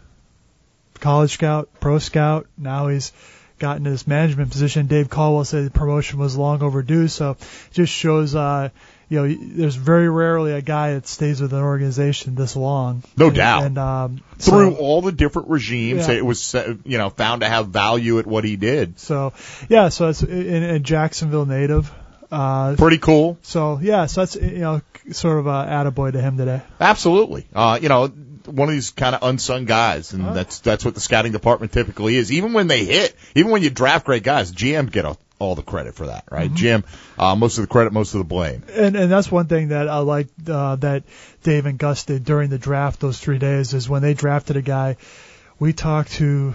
college scout, pro scout. Now he's gotten his management position. Dave Caldwell said the promotion was long overdue. So it just shows, uh, you know, there's very rarely a guy that stays with an organization this long. No and, doubt. And um, Through so, all the different regimes, Yeah. it was, uh, you know, found to have value at what he did. So, yeah, so it's in, in Jacksonville native. Uh, Pretty cool. So, yeah, so that's, you know, sort of a attaboy to him today. Absolutely. Uh, you know, one of these kind of unsung guys, and that's that's what the scouting department typically is. Even when they hit, even when you draft great guys, G M get a, all the credit for that, right? Mm-hmm. G M, uh, most of the credit, most of the blame. And and that's one thing that I like uh, that Dave and Gus did during the draft those three days is when they drafted a guy, we talked to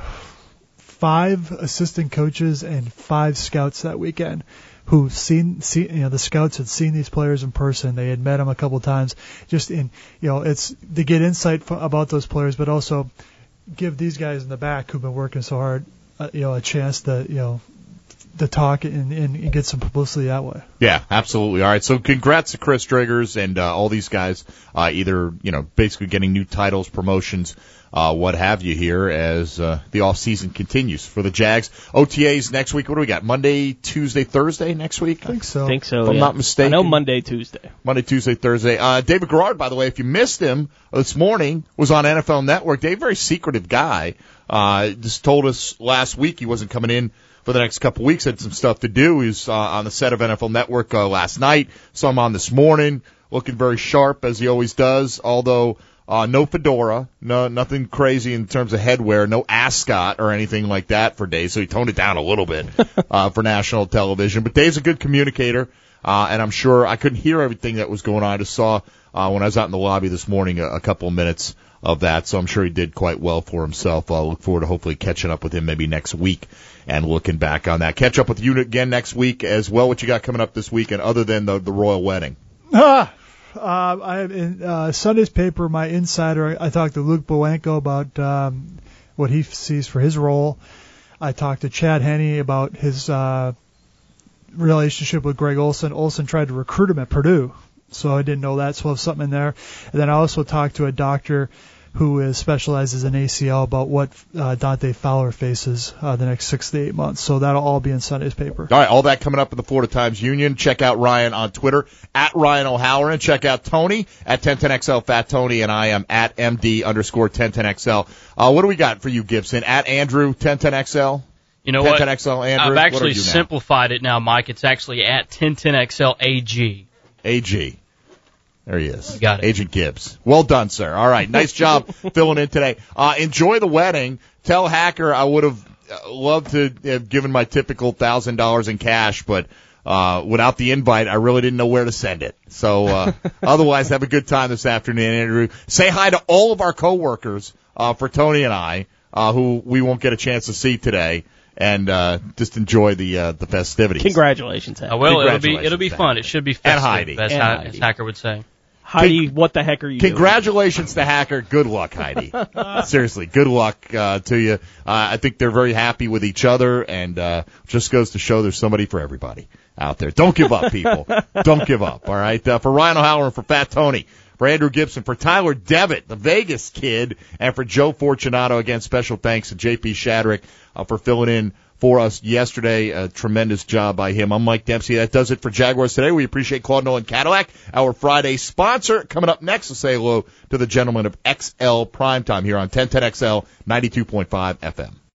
five assistant coaches and five scouts that weekend who seen, seen, you know, the scouts had seen these players in person. They had met them a couple times. Just in, you know, it's to get insight f- about those players, but also give these guys in the back who've been working so hard, uh, you know, a chance to, you know, to talk and, and, and get some publicity that way. Yeah, absolutely. All right, so congrats to Chris Driggers and uh, all these guys, uh, either, you know, basically getting new titles, promotions, uh, what have you here as uh, the off season continues for the Jags. O T As next week. What do we got? Monday, Tuesday, Thursday next week? I think so. I think so. If I'm yeah. not mistaken. I know Monday, Tuesday. Monday, Tuesday, Thursday. Uh, David Garrard, by the way, if you missed him this morning, was on N F L Network. Dave, very secretive guy. Uh, just told us last week he wasn't coming in for the next couple weeks. Had some stuff to do. He was uh, on the set of N F L Network uh, last night. Saw him on this morning, looking very sharp as he always does. Although uh, no fedora, no nothing crazy in terms of headwear, no ascot or anything like that for Dave. So he toned it down a little bit uh, for national television. But Dave's a good communicator, uh, and I'm sure I couldn't hear everything that was going on. I just saw uh, when I was out in the lobby this morning a, a couple of minutes of that, so I'm sure he did quite well for himself. I'll look forward to hopefully catching up with him maybe next week and looking back on that. Catch up with you again next week as well. What you got coming up this weekend other than the, the royal wedding? Ah, uh, I have in uh, Sunday's paper, my insider, I talked to Luke Bowanko about um, what he sees for his role. I talked to Chad Henne about his uh, relationship with Greg Olson. Olson tried to recruit him at Purdue, so I didn't know that, so I have something in there. And then I also talked to a doctor who is specializes in A C L about what uh, Dante Fowler faces uh, the next six to eight months. So that'll all be in Sunday's paper. All right, all that coming up in the Florida Times Union. Check out Ryan on Twitter, at Ryan O'Halloran. Check out Tony at ten ten X L, Fat Tony, and I am at M D underscore ten ten X L. Uh, what do we got for you, Gibson? At Andrew ten ten X L? You know ten ten what? X L, Andrew? I've actually you simplified it now, Mike. It's actually at ten ten X L A G. A G. There he is. You got it. Agent Gibbs. Well done, sir. All right. Nice job filling in today. Uh, enjoy the wedding. Tell Hacker I would have loved to have given my typical one thousand dollars in cash, but uh, without the invite, I really didn't know where to send it. So uh, otherwise, have a good time this afternoon, Andrew. Say hi to all of our coworkers uh, for Tony and I, uh, who we won't get a chance to see today. And uh, just enjoy the uh, the festivities. Congratulations, Hacker. Oh, well, it'll be it'll be fun. It should be festive, and Heidi. as, and ha- Heidi. as Hacker would say. Heidi, what the heck are you Congratulations doing? to Hacker. Good luck, Heidi. Seriously, good luck uh, to you. Uh, I think they're very happy with each other, and uh, just goes to show there's somebody for everybody out there. Don't give up, people. Don't give up, all right? Uh, for Ryan O'Halloran, for Fat Tony, for Andrew Gibson, for Tyler Devitt, the Vegas kid, and for Joe Fortunato, again, special thanks to J P Shadrick uh, for filling in for us yesterday. A tremendous job by him. I'm Mike Dempsey. That does it for Jaguars Today. We appreciate Claude Nolan Cadillac, our Friday sponsor. Coming up next, we'll say hello to the gentleman of X L Primetime here on ten ten X L ninety-two point five F M.